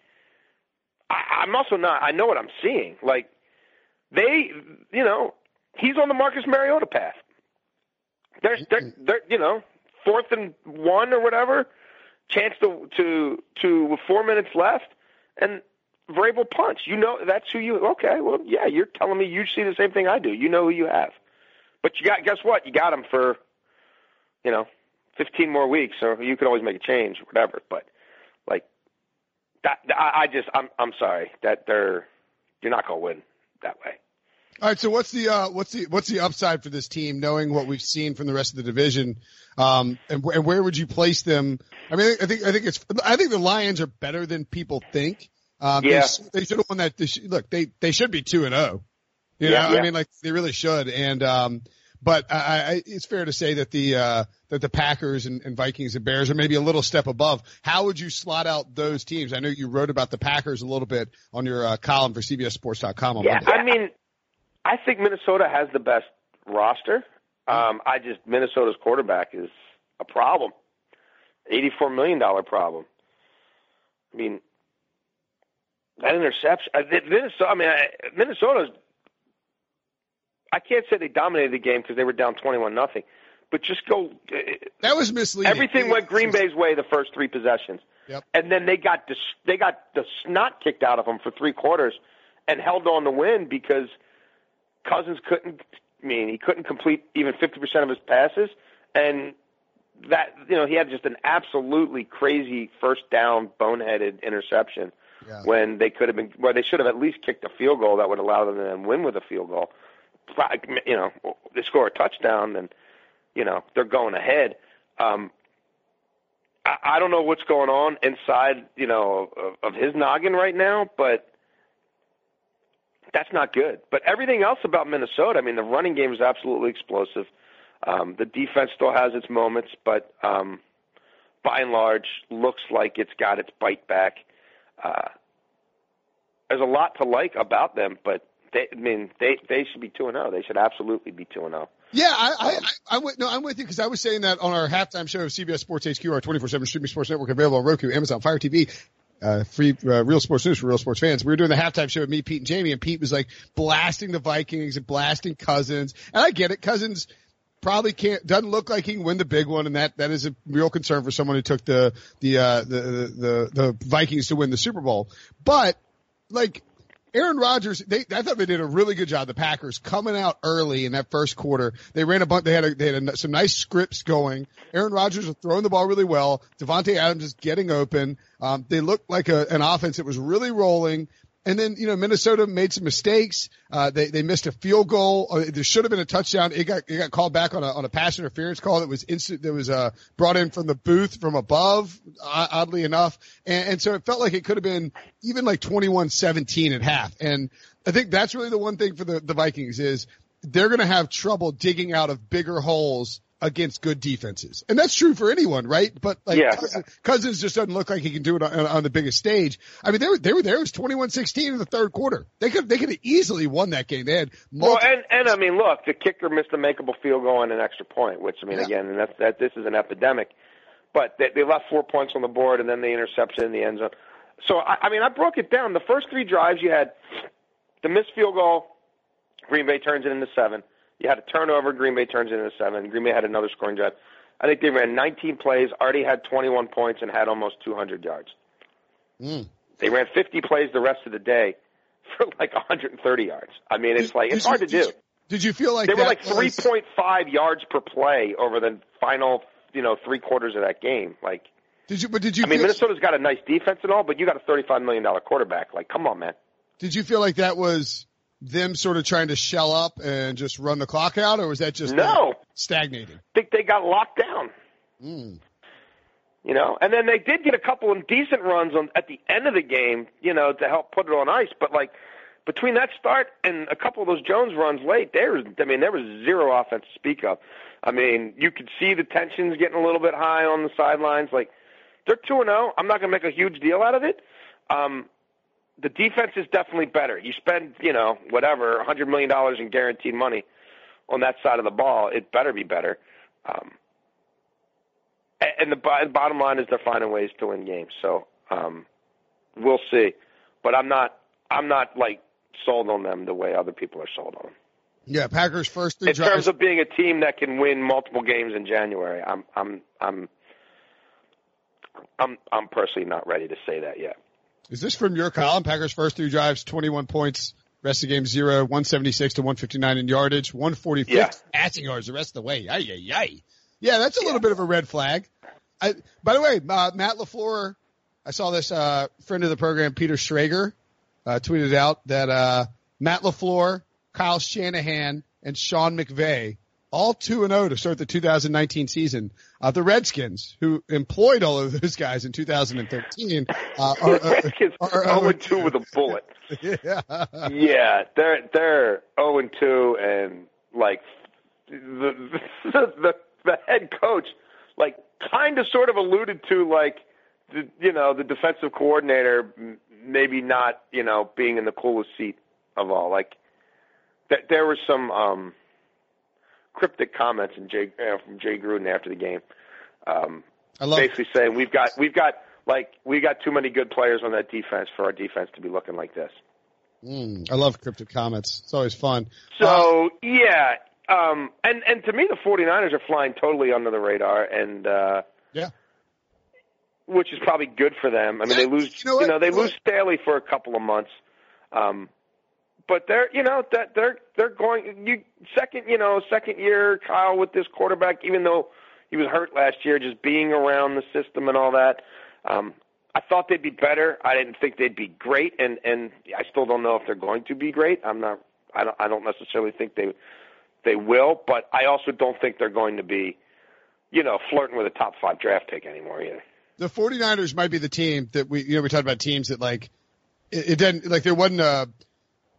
I, I'm also not – I know what I'm seeing. Like, they – you know, he's on the Marcus Mariota path. They're, they're, they're you know, fourth and one or whatever, chance to, to, to with four minutes left, and Vrabel punch. You know, that's who you – okay, well, yeah, you're telling me you see the same thing I do. You know who you have. But you got, guess what? You got him for, you know, fifteen more weeks, or you could always make a change, or whatever. But like that, I, I just, I'm, I'm sorry that they're, you're not going to win that way. All right. So what's the, uh, what's the, what's the upside for this team, knowing what we've seen from the rest of the division? Um, and, and where would you place them? I mean, I think, I think it's, I think the Lions are better than people think. Um, yeah. They, they should have won that. They should, look, they, they should be two and oh. You know, yeah, yeah. I mean, like they really should. And, um, but I, I, it's fair to say that the, uh, that the Packers and, and Vikings and Bears are maybe a little step above. How would you slot out those teams? I know you wrote about the Packers a little bit on your uh, column for C B S Sports dot com. Yeah, Monday. I mean, I think Minnesota has the best roster. Um, I just, Minnesota's quarterback is a problem. eighty-four million dollars problem. I mean, that interception, Minnesota, I mean, Minnesota's, I can't say they dominated the game because they were down twenty-one nothing, but just go. That was misleading. Everything went Green Bay's way the first three possessions, yep. And then they got the, they got the snot kicked out of them for three quarters, and held on to win because Cousins couldn't. I mean, he couldn't complete even fifty percent of his passes, and that you know he had just an absolutely crazy first down boneheaded interception yeah. when they could have been. Well, they should have at least kicked a field goal that would allow them to win with a field goal. You know, they score a touchdown, then, you know, they're going ahead. Um, I, I don't know what's going on inside, you know, of, of his noggin right now, but that's not good. But everything else about Minnesota, I mean, the running game is absolutely explosive. Um, the defense still has its moments, but um, by and large, looks like it's got its bite back. Uh, there's a lot to like about them, but they, I mean, they they should be two and zero. They should absolutely be two and zero. Yeah, I, I, I, I'm with, no, I'm with you because I was saying that on our halftime show of C B S Sports H Q, our twenty-four seven streaming sports network available on Roku, Amazon, Fire T V, uh, free, uh, Real Sports News for Real Sports fans. We were doing the halftime show with me, Pete, and Jamie, and Pete was like blasting the Vikings and blasting Cousins. And I get it. Cousins probably can't, doesn't look like he can win the big one, and that, that is a real concern for someone who took the, the, uh, the, the, the Vikings to win the Super Bowl. But, like, Aaron Rodgers, they, I thought they did a really good job. The Packers coming out early in that first quarter. They ran a bunch, they had a, they had a, some nice scripts going. Aaron Rodgers was throwing the ball really well. Devontae Adams is getting open. Um, they looked like a, an offense that was really rolling. And then, you know, Minnesota made some mistakes. Uh, they, they missed a field goal. Uh, there should have been a touchdown. It got, it got called back on a, on a pass interference call that was instant, that was, uh, brought in from the booth from above, uh, oddly enough. And, and so it felt like it could have been even like twenty-one seventeen at half. And I think that's really the one thing for the, the Vikings is they're going to have trouble digging out of bigger holes against good defenses. And that's true for anyone, right? But like yeah. Cousins, Cousins just doesn't look like he can do it on, on the biggest stage. I mean, they were, they were there. It was twenty-one sixteen in the third quarter. They could, they could have easily won that game. They had multiple. Well, and, and I mean, look, the kicker missed a makeable field goal and an extra point, which I mean, yeah. again, and that's, that, this is an epidemic, but they, they left four points on the board and then the interception in the end zone. So, I, I mean, I broke it down. The first three drives you had the missed field goal, Green Bay turns it into seven. You had a turnover, Green Bay turns it into seven. Green Bay had another scoring drive. I think they ran nineteen plays, already had twenty-one points, and had almost two hundred yards. Mm. They ran fifty plays the rest of the day for like one hundred thirty yards. I mean, it's like it's did hard you, to do. Did you, did you feel like they that were like was... three point five yards per play over the final, you know, three quarters of that game? Like, did you? But did you? I mean, feel... Minnesota's got a nice defense and all, but you got a thirty-five million dollars quarterback. Like, come on, man. Did you feel like that was them sort of trying to shell up and just run the clock out, or was that just no stagnating? I think they got locked down. Mm. You know, and then they did get a couple of decent runs on at the end of the game, you know, to help put it on ice. But like between that start and a couple of those Jones runs late, there was, I mean, there was zero offense to speak of. I mean, you could see the tensions getting a little bit high on the sidelines. Like they're two and zero. I'm not going to make a huge deal out of it. Um, the defense is definitely better. You spend, you know, whatever, one hundred million dollars in guaranteed money on that side of the ball. It better be better. Um, and the, the bottom line is they're finding ways to win games. So um, we'll see. But I'm not, I'm not like sold on them the way other people are sold on them. Yeah, Packers first three in drives. terms of being a team that can win multiple games in January. I'm, I'm, I'm, I'm, I'm personally not ready to say that yet. Is this from your column? Packers first three drives, twenty-one points. Rest of the game, zero, one seventy-six to one fifty-nine in yardage, one forty-six yeah. passing yards the rest of the way. Ay, ay, ay. Yeah, that's a little bit of a red flag. I, by the way, uh, Matt LaFleur, I saw this, uh, friend of the program, Peter Schrager, uh, tweeted out that, uh, Matt LaFleur, Kyle Shanahan, and Sean McVay, all two and oh to start the two thousand nineteen season. Uh, the Redskins, who employed all of those guys in two thousand thirteen, uh, are, the Redskins are, are, oh and two with a bullet. yeah. Yeah, they're, they're oh and two and like the, the, the, the head coach, like kind of sort of alluded to like, the, you know, the defensive coordinator maybe not, you know, being in the coolest seat of all. Like th- there was some, um, cryptic comments in Jay, uh, from Jay Gruden after the game, um, I love basically saying we've got we've got like we got too many good players on that defense for our defense to be looking like this. Mm, I love cryptic comments. It's always fun. So uh, yeah, um, and and to me the 49ers are flying totally under the radar, and uh, yeah, which is probably good for them. I mean, yeah, they lose you know, you know they you know lose Staley for a couple of months. Um, But they're, you know, that they're they're going you second, you know, second year Kyle with this quarterback, even though he was hurt last year, just being around the system and all that. Um, I thought they'd be better. I didn't think they'd be great, and and I still don't know if they're going to be great. I'm not. I don't. I don't necessarily think they they will, but I also don't think they're going to be, you know, flirting with a top five draft pick anymore either. The 49ers might be the team that we, you know, we talked about teams that like it, it didn't like there wasn't a.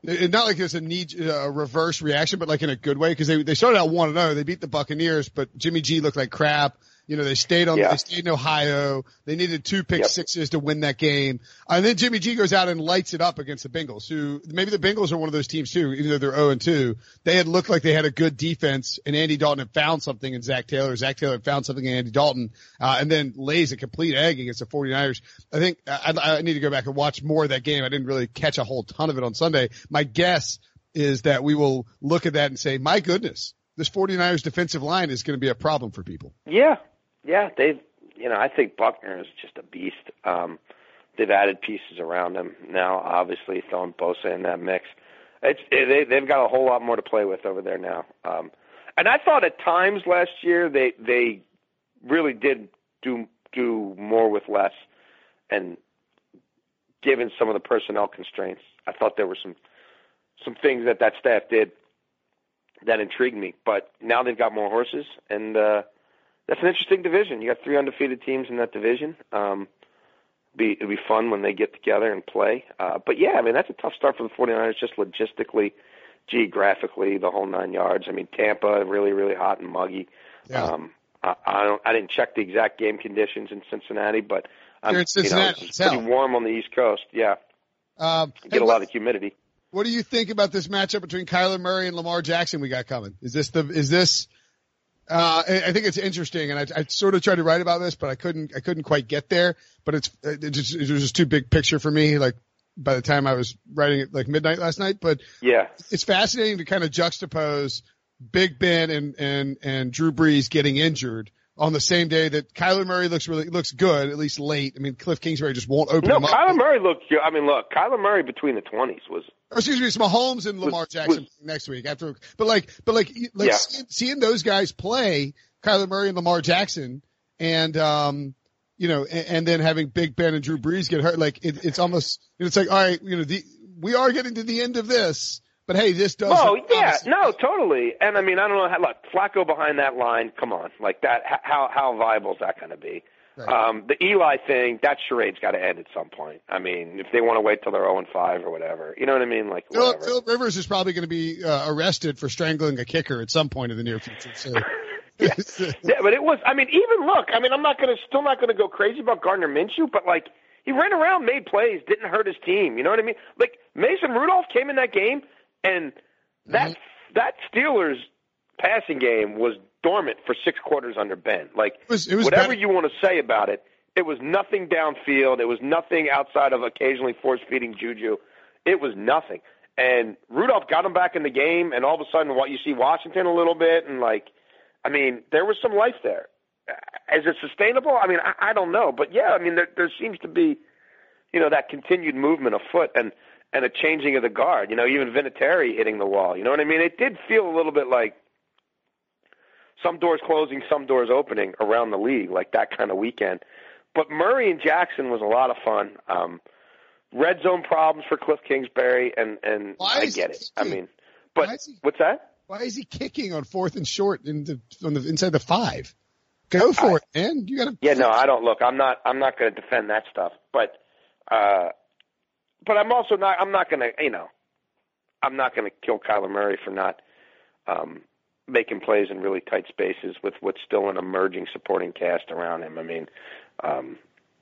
It, not like it's a need, a reverse reaction, but like in a good way, because they they started out one and oh. They beat the Buccaneers, but Jimmy G looked like crap. You know, they stayed on, yeah. they stayed in Ohio. They needed two pick yep. sixes to win that game. And then Jimmy G goes out and lights it up against the Bengals, who maybe the Bengals are one of those teams too, even though they're oh and two. They had looked like they had a good defense, and Andy Dalton had found something in Zach Taylor. Zach Taylor had found something in Andy Dalton, uh, and then lays a complete egg against the 49ers. I think I, I need to go back and watch more of that game. I didn't really catch a whole ton of it on Sunday. My guess is that we will look at that and say, my goodness, this 49ers defensive line is going to be a problem for people. Yeah. Yeah, they've, you know, I think Buckner is just a beast. Um, they've added pieces around him now, obviously throwing Bosa in that mix. It's, they, they've got a whole lot more to play with over there now. Um, and I thought at times last year they, they really did do, do more with less, and given some of the personnel constraints, I thought there were some, some things that that staff did that intrigued me. But now they've got more horses, and, uh, that's an interesting division. You got three undefeated teams in that division. Um, be it'll be fun when they get together and play. Uh, but yeah, I mean that's a tough start for the 49ers, just logistically, geographically, the whole nine yards. I mean Tampa really, really hot and muggy. Yeah. Um, I, I don't. I didn't check the exact game conditions in Cincinnati, but I'm, in Cincinnati, you know, it's pretty warm on the East Coast. Yeah, um, get hey, a lot what, of humidity. What do you think about this matchup between Kyler Murray and Lamar Jackson we got coming? Is this the? Is this? Uh, I think it's interesting, and I, I sort of tried to write about this, but I couldn't, I couldn't quite get there. But it's, it, just, it was just too big picture for me. Like by the time I was writing it, like midnight last night. But yeah, it's fascinating to kind of juxtapose Big Ben and and and Drew Brees getting injured on the same day that Kyler Murray looks really looks good, at least late. I mean, Cliff Kingsbury just won't open no, him up. No, Kyler Murray looked good. I mean, look, Kyler Murray between the twenties was. Or excuse me, it's Mahomes and Lamar was, Jackson was, next week after. But like, but like, like yeah. seeing, seeing those guys play, Kyler Murray and Lamar Jackson, and um, you know, and, and then having Big Ben and Drew Brees get hurt, like it, it's almost, it's like, all right, you know, the, we are getting to the end of this. But hey, this does. Oh yeah, no, totally. And I mean, I don't know how. Look, Flacco behind that line. Come on, like that. How how viable is that going to be? Right. Um, the Eli thing, that charade's got to end at some point. I mean, if they want to wait till they're oh and five or whatever, you know what I mean? Like, Phil, Phil Rivers is probably going to be uh, arrested for strangling a kicker at some point in the near future. So. yeah. yeah, but it was. I mean, even look. I mean, I'm not going to still not going to go crazy about Gardner Minshew, but like he ran around, made plays, didn't hurt his team. You know what I mean? Like Mason Rudolph came in that game. And that mm-hmm. that Steelers passing game was dormant for six quarters under Ben. Like, it was, it was whatever better. you want to say about it, it was nothing downfield. It was nothing outside of occasionally force-feeding Juju. It was nothing. And Rudolph got him back in the game, and all of a sudden what you see Washington a little bit, and, like, I mean, there was some life there. Is it sustainable? I mean, I, I don't know. But, yeah, I mean, there, there seems to be, you know, that continued movement afoot. And and a changing of the guard, you know, even Vinatieri hitting the wall. You know what I mean? It did feel a little bit like some doors closing, some doors opening around the league, like that kind of weekend. But Murray and Jackson was a lot of fun. Um, red zone problems for Cliff Kingsbury, and, and I get it. I mean, but he, what's that? Why is he kicking on fourth and short in the, on the inside the five? Go for I, it, man. You gotta. Yeah, no, I don't. Look, I'm not. I'm not going to defend that stuff, but. Uh, But I'm also not. I'm not going to. You know, I'm not going to kill Kyler Murray for not um, making plays in really tight spaces with what's still an emerging supporting cast around him. I mean, um,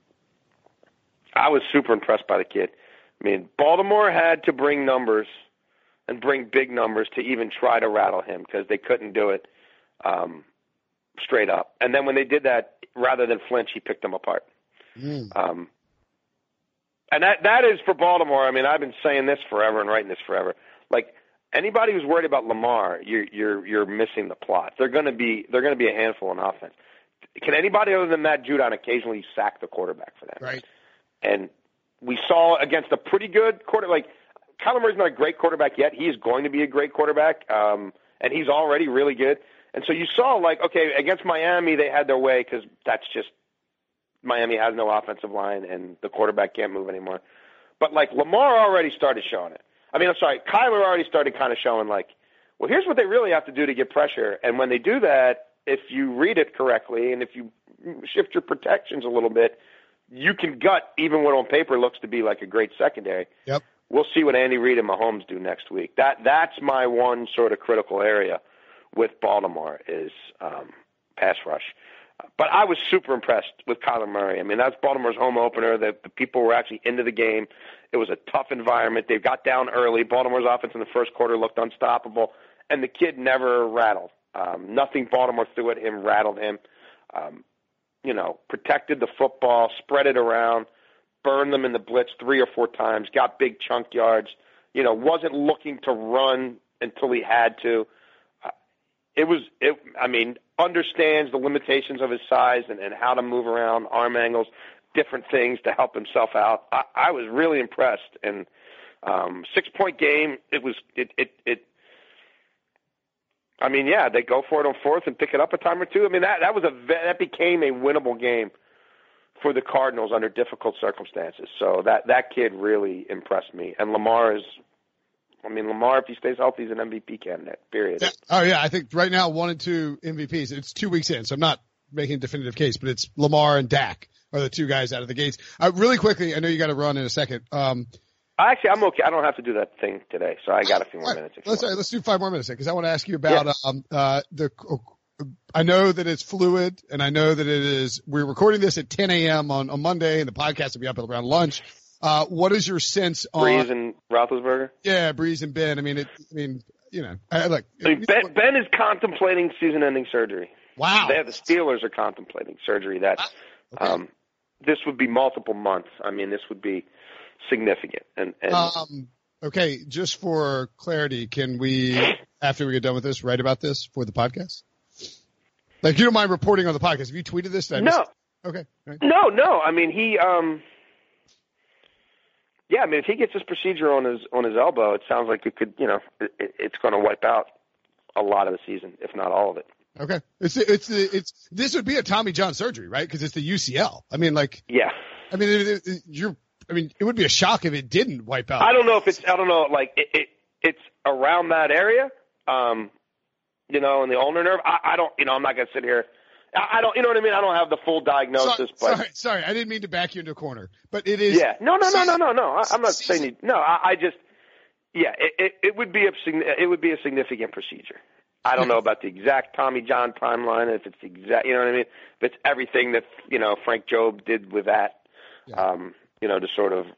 I was super impressed by the kid. I mean, Baltimore had to bring numbers and bring big numbers to even try to rattle him because they couldn't do it um, straight up. And then when they did that, rather than flinch, he picked them apart. Mm. Um, And that that is for Baltimore. I mean, I've been saying this forever and writing this forever. Like anybody who's worried about Lamar, you're you're you're missing the plot. They're going to be they're going to be a handful in offense. Can anybody other than Matt Judon occasionally sack the quarterback for that? Right. And we saw against a pretty good quarter. Like Kyler Murray's not a great quarterback yet. He is going to be a great quarterback, um, and he's already really good. And so you saw like okay against Miami they had their way because that's just. Miami has no offensive line, and the quarterback can't move anymore. But, like, Lamar already started showing it. I mean, I'm sorry, Kyler already started kind of showing, like, well, here's what they really have to do to get pressure. And when they do that, if you read it correctly and if you shift your protections a little bit, you can gut even what on paper looks to be like a great secondary. Yep. we'll see what Andy Reid and Mahomes do next week. That that's my one sort of critical area with Baltimore is um, pass rush. But I was super impressed with Kyler Murray. I mean, that's Baltimore's home opener. The, the people were actually into the game. It was a tough environment. They got down early. Baltimore's offense in the first quarter looked unstoppable, and the kid never rattled. Um, nothing Baltimore threw at him rattled him. Um, you know, protected the football, spread it around, burned them in the blitz three or four times, got big chunk yards, you know, wasn't looking to run until he had to. Uh, it was, it, I mean, understands the limitations of his size and, and how to move around, arm angles, different things to help himself out. I, I was really impressed. And um, six-point game, it was, it, it, it, I mean, yeah, they go for it on fourth and pick it up a time or two. I mean, that, that was a, that became a winnable game for the Cardinals under difficult circumstances. So that, that kid really impressed me. And Lamar is, I mean, Lamar, if he stays healthy, he's an M V P candidate, period. Yeah. Oh, yeah. I think right now one and two M V Ps. It's two weeks in, so I'm not making a definitive case, but it's Lamar and Dak are the two guys out of the gates. Uh, really quickly, I know you got to run in a second. Um, Actually, I'm okay. I don't have to do that thing today, so I got a few more right, minutes. If let's, you want. let's do five more minutes because I want to ask you about yeah. um, uh, the – I know that it's fluid, and I know that it is – we're recording this at ten a.m. on, on Monday, and the podcast will be up around lunch. Uh, what is your sense on – Breeze and Roethlisberger? Yeah, Breeze and Ben. I mean, it, I mean, you know, I, look. I mean, Ben, Ben is contemplating season-ending surgery. Wow. They, the Steelers are contemplating surgery. That okay. um, this would be multiple months. I mean, this would be significant. And, and um, okay, just for clarity, can we, after we get done with this, write about this for the podcast? Like, you don't mind reporting on the podcast? Have you tweeted this? Did I miss no. it? Okay. Right. No, no. I mean, he. Um, yeah, I mean, if he gets this procedure on his on his elbow, it sounds like it could. You know, it, it's going to wipe out a lot of the season, if not all of it. Okay. It's it's it's this would be a Tommy John surgery, right? Because it's the U C L. I mean, like. Yeah. I mean, it, it, you're. I mean, it would be a shock if it didn't wipe out. I don't know if it's. I don't know. Like it. it it's around that area. Um, you know, in the ulnar nerve. I, I don't. You know, I'm not going to sit here. I, I don't. You know what I mean? I don't have the full diagnosis. Sorry, but sorry, sorry. I didn't mean to back you into a corner, but it is. Yeah. No. No. No. No. No. No. I, I'm not season, saying. You, no. I, I just. Yeah. It, it. It would be a. It would be a significant procedure. I don't know about the exact Tommy John timeline. If it's exact, you know what I mean? If it's everything that you know Frank Jobe did with that, yeah. um, you know, to sort of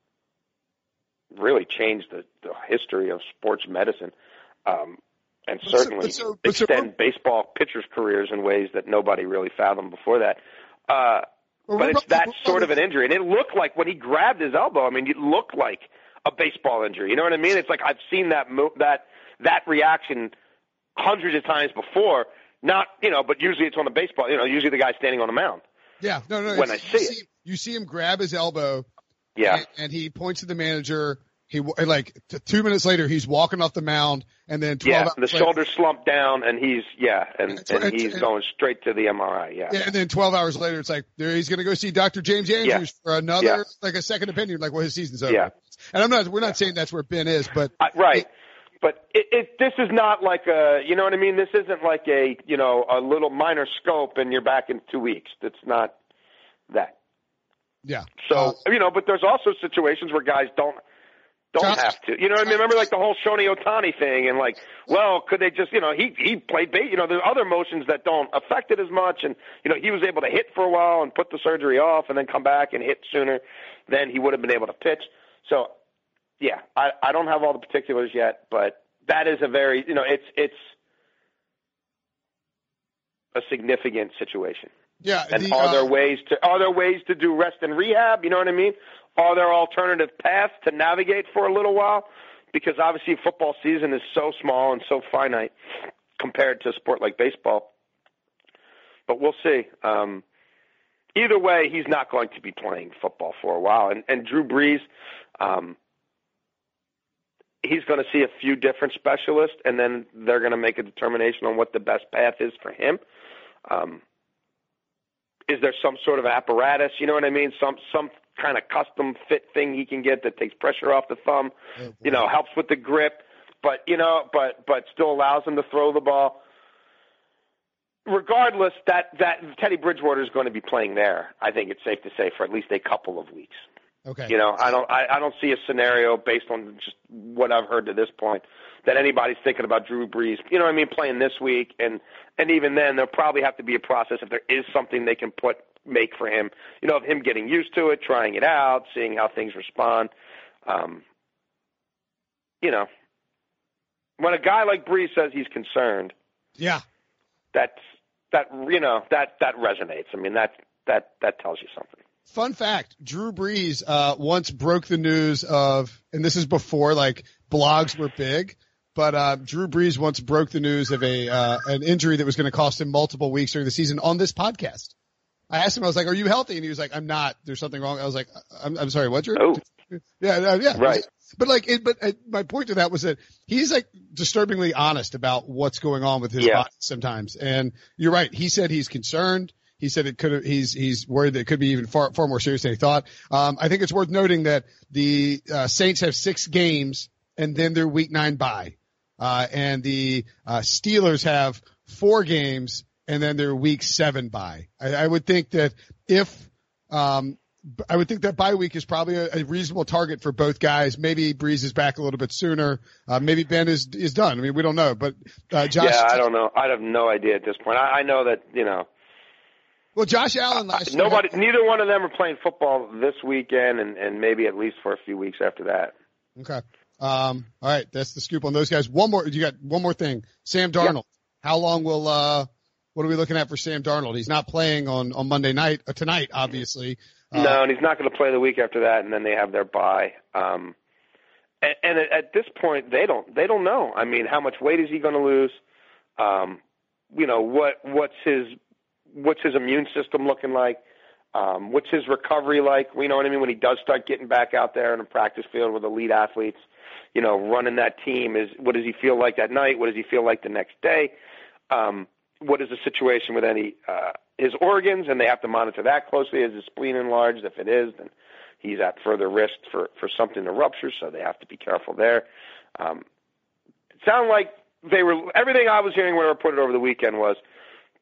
really change the, the history of sports medicine, um, and but certainly so, but so, but so, extend baseball pitchers' careers in ways that nobody really fathomed before that. Uh, well, but it's that probably, sort of an injury, and it looked like when he grabbed his elbow. I mean, it looked like a baseball injury. You know what I mean? It's like I've seen that mo- that that reaction hundreds of times before, not, you know, but usually it's on the baseball, you know, usually the guy standing on the mound. Yeah, no, no. When I see, you it. See, you see him grab his elbow. Yeah. And, and he points to the manager. He, like, t- two minutes later, he's walking off the mound, and then twelve yeah, hours the later, shoulder slumped down, and he's, yeah, and, and, and, and he's and, going straight to the M R I, yeah. Yeah, and then twelve hours later, it's like, there he's going to go see Doctor James Andrews yeah. for another, yeah. like, a second opinion, like, well, his season's over. Yeah. And I'm not, we're not yeah. saying that's where Ben is, but. Uh, right. It, But it, it, this is not like a, you know what I mean? This isn't like a, you know, a little minor scope and you're back in two weeks. That's not that. Yeah. So, uh, you know, but there's also situations where guys don't, don't John, have to. You know what I mean? Remember like the whole Shohei Ohtani thing and like, well, could they just, you know, he, he played bait, you know, there's other motions that don't affect it as much. And, you know, he was able to hit for a while and put the surgery off and then come back and hit sooner than he would have been able to pitch. So, yeah, I, I don't have all the particulars yet, but that is a very, you know, it's it's a significant situation. Yeah. And the, are uh, there ways to are there ways to do rest and rehab? You know what I mean? Are there alternative paths to navigate for a little while? Because obviously football season is so small and so finite compared to a sport like baseball. But we'll see. Um, either way, he's not going to be playing football for a while. And, and Drew Brees, um, he's going to see a few different specialists, and then they're going to make a determination on what the best path is for him. Um, is there some sort of apparatus, you know what I mean? Some some kind of custom fit thing he can get that takes pressure off the thumb, oh, you know, helps with the grip, but you know, but but still allows him to throw the ball. Regardless, that that Teddy Bridgewater is going to be playing there. I think it's safe to say for at least a couple of weeks. Okay. You know, I don't, I, I don't see a scenario based on just what I've heard to this point that anybody's thinking about Drew Brees, you know what I mean, playing this week. And, and even then, there'll probably have to be a process if there is something they can put, make for him, you know, of him getting used to it, trying it out, seeing how things respond. Um, you know, when a guy like Brees says he's concerned, yeah, that's, that, you know, that, that resonates. I mean, that, that, that tells you something. Fun fact, Drew Brees uh, once broke the news of, and this is before like blogs were big, but uh, Drew Brees once broke the news of a uh, an injury that was going to cost him multiple weeks during the season on this podcast. I asked him, I was like, "Are you healthy?" And he was like, "I'm not. There's something wrong." I was like, "I'm, I'm sorry, what, Drew?" Oh. Yeah, uh, yeah, right. But like, it, but uh, my point to that was that he's like disturbingly honest about what's going on with his yeah. body sometimes. And you're right. He said he's concerned. He said it could have, he's, he's worried that it could be even far, far more serious than he thought. Um, I think it's worth noting that the, uh, Saints have six games and then their week nine bye. Uh, and the, uh, Steelers have four games and then their week seven bye. I, I would think that if, um, I would think that bye week is probably a, a reasonable target for both guys. Maybe Brees is back a little bit sooner. Uh, maybe Ben is, is done. I mean, we don't know, but, uh, Josh. Yeah, I don't know. I have no idea at this point. I, I know that, you know, Well, Josh Allen last year. Nobody, had, neither one of them are playing football this weekend, and, and maybe at least for a few weeks after that. Okay. Um, all right, that's the scoop on those guys. One more, you got one more thing. Sam Darnold. Yep. How long will? Uh, what are we looking at for Sam Darnold? He's not playing on on Monday night uh, tonight, obviously. Uh, no, and he's not going to play the week after that, and then they have their bye. Um, and, and at this point, they don't they don't know. I mean, how much weight is he going to lose? Um, you know what what's his What's his immune system looking like? Um, what's his recovery like? You know what I mean? When he does start getting back out there in a practice field with elite athletes, you know, running that team, is what does he feel like that night? What does he feel like the next day? Um, what is the situation with any uh, his organs? And they have to monitor that closely. Is his spleen enlarged? If it is, then he's at further risk for, for something to rupture, so they have to be careful there. Um, it sounded like they were – everything I was hearing when I reported over the weekend was –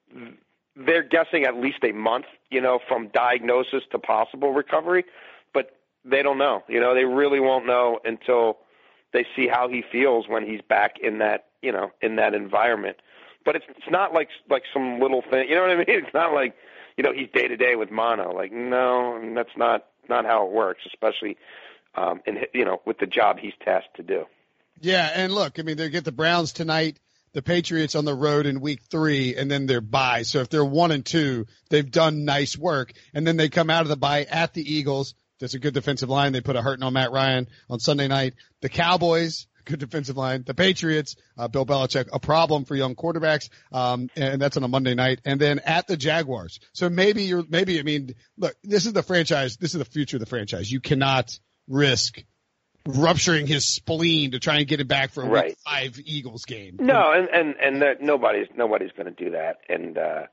they're guessing at least a month, you know, from diagnosis to possible recovery, but they don't know. You know, they really won't know until they see how he feels when he's back in that, you know, in that environment. But it's it's not like like some little thing, you know what I mean? It's not like, you know, he's day to day with mono. Like, no, that's not not how it works, especially um, in you know with the job he's tasked to do. Yeah, and look, I mean, they get the Browns tonight. The Patriots on the road in week three, and then they're bye. So if they're one and two, they've done nice work. And then they come out of the bye at the Eagles. That's a good defensive line. They put a hurting on Matt Ryan on Sunday night. The Cowboys, good defensive line. The Patriots, uh, Bill Belichick, a problem for young quarterbacks. Um, and that's on a Monday night. And then at the Jaguars. So maybe you're, maybe, I mean, look, this is the franchise. This is the future of the franchise. You cannot risk rupturing his spleen to try and get him back for a right. week five Eagles game. No, and and and that nobody's nobody's going to do that, and uh,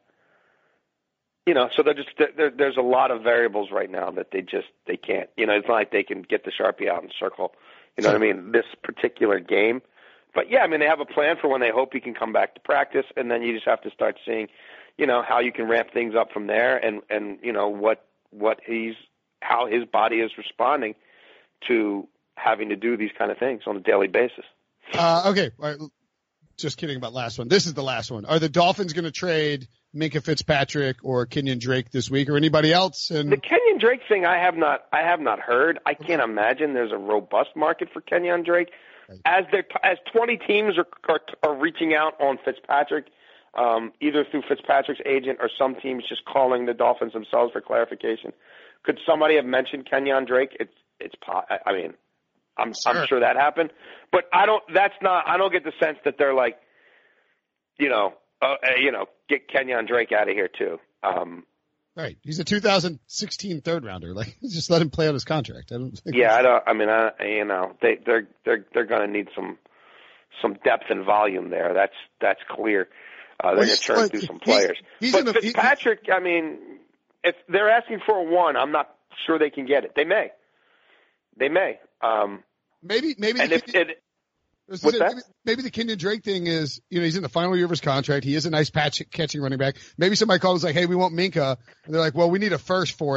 you know, so they're just there, there's a lot of variables right now that they just they can't. You know, it's not like they can get the Sharpie out and circle. You know sure. what I mean? This particular game, but yeah, I mean they have a plan for when they hope he can come back to practice, and then you just have to start seeing, you know, how you can ramp things up from there, and and you know what what he's how his body is responding to having to do these kind of things on a daily basis. Uh, okay. All right. Just kidding about last one. This is the last one. Are the Dolphins going to trade Minkah Fitzpatrick or Kenyon Drake this week or anybody else? And the Kenyon Drake thing, I have not, I have not heard. I can't imagine there's a robust market for Kenyon Drake. Right. As there, as twenty teams are, are, are reaching out on Fitzpatrick, um, either through Fitzpatrick's agent or some teams just calling the Dolphins themselves for clarification. Could somebody have mentioned Kenyon Drake? It's, it's, I mean, I'm sure. I'm sure that happened, but I don't. That's not. I don't get the sense that they're like, you know, uh, you know, get Kenyon Drake out of here too. Um, right. He's a two thousand sixteen third rounder. Like, just let him play out his contract. I don't think. Yeah, I don't. I mean, I, you know, they they're they're they're going to need some some depth and volume there. That's that's clear. Uh, they're well, going to churn through some players. He's, he's but a, Fitzpatrick, he, I mean, if they're asking for a one, I'm not sure they can get it. They may. They may. Um, Maybe, maybe, and the if, Kenyon, it, what's that? Maybe, maybe the Kenyon Drake thing is, you know, he's in the final year of his contract. He is a nice patch catching running back. Maybe somebody calls like, hey, we want Minkah. And they're like, well, we need a first for him.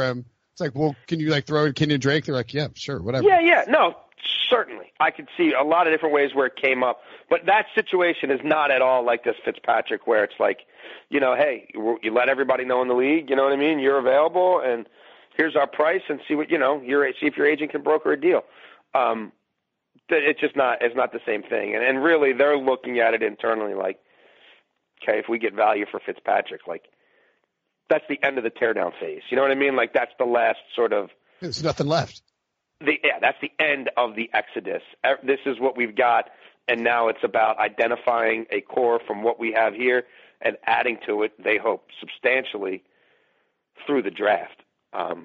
It's like, well, can you like throw in Kenyon Drake? They're like, yeah, sure, whatever. Yeah, yeah, no, certainly. I could see a lot of different ways where it came up. But that situation is not at all like this Fitzpatrick where it's like, you know, hey, you let everybody know in the league, you know what I mean? You're available, and here's our price, and see what, you know, your see if your agent can broker a deal. Um, it's just not, it's not the same thing. And, and really, they're looking at it internally like, okay, if we get value for Fitzpatrick, like, that's the end of the teardown phase. You know what I mean? Like, that's the last sort of – There's nothing left. The, yeah, that's the end of the exodus. This is what we've got, and now it's about identifying a core from what we have here and adding to it, they hope, substantially through the draft. Um,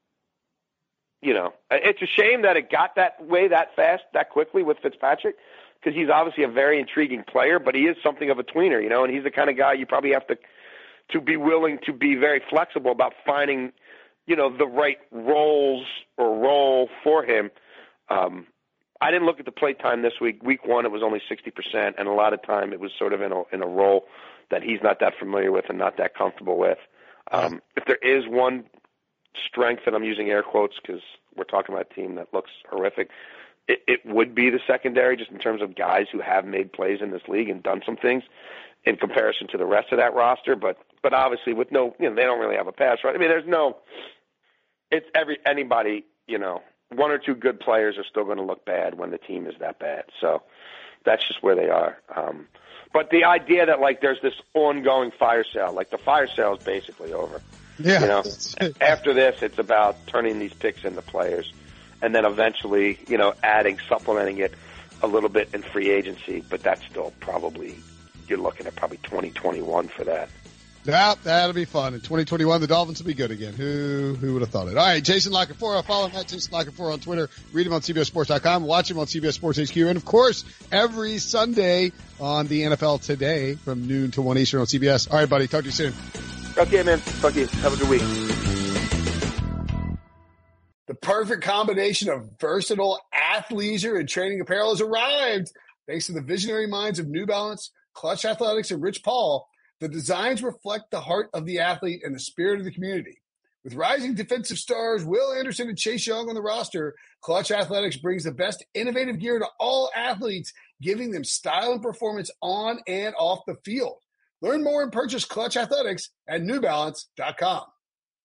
you know, it's a shame that it got that way that fast, that quickly with Fitzpatrick, because he's obviously a very intriguing player, but he is something of a tweener, you know, and he's the kind of guy you probably have to – to be willing to be very flexible about finding, you know, the right roles or role for him. Um, I didn't look at the play time this week. Week one, it was only sixty percent, and a lot of time it was sort of in a, in a role that he's not that familiar with and not that comfortable with. Um, if there is one strength, and I'm using air quotes because we're talking about a team that looks horrific, it, it would be the secondary, just in terms of guys who have made plays in this league and done some things in comparison to the rest of that roster, but but obviously with no, you know, they don't really have a pass rush. I mean, there's no, it's every anybody, you know, one or two good players are still going to look bad when the team is that bad. So that's just where they are. Um, but the idea that like there's this ongoing fire sale, like the fire sale is basically over. Yeah. You know, after this, it's about turning these picks into players, and then eventually, you know, adding, supplementing it a little bit in free agency. But that's still probably. You're looking at probably twenty twenty-one for that. Yeah, that'll be fun. In twenty twenty-one, the Dolphins will be good again. Who who would have thought it? All right, Jason La Canfora. Follow him at Jason La Canfora on Twitter. Read him on C B S Sports dot com. Watch him on C B S Sports H Q. And, of course, every Sunday on the N F L Today from noon to one Eastern on C B S. All right, buddy. Talk to you soon. Okay, man. Talk to you. Have a good week. The perfect combination of versatile athleisure and training apparel has arrived. Thanks to the visionary minds of New Balance, Clutch Athletics, and Rich Paul, the designs reflect the heart of the athlete and the spirit of the community. With rising defensive stars Will Anderson and Chase Young on the roster, Clutch Athletics brings the best innovative gear to all athletes, giving them style and performance on and off the field. Learn more and purchase Clutch Athletics at New Balance dot com.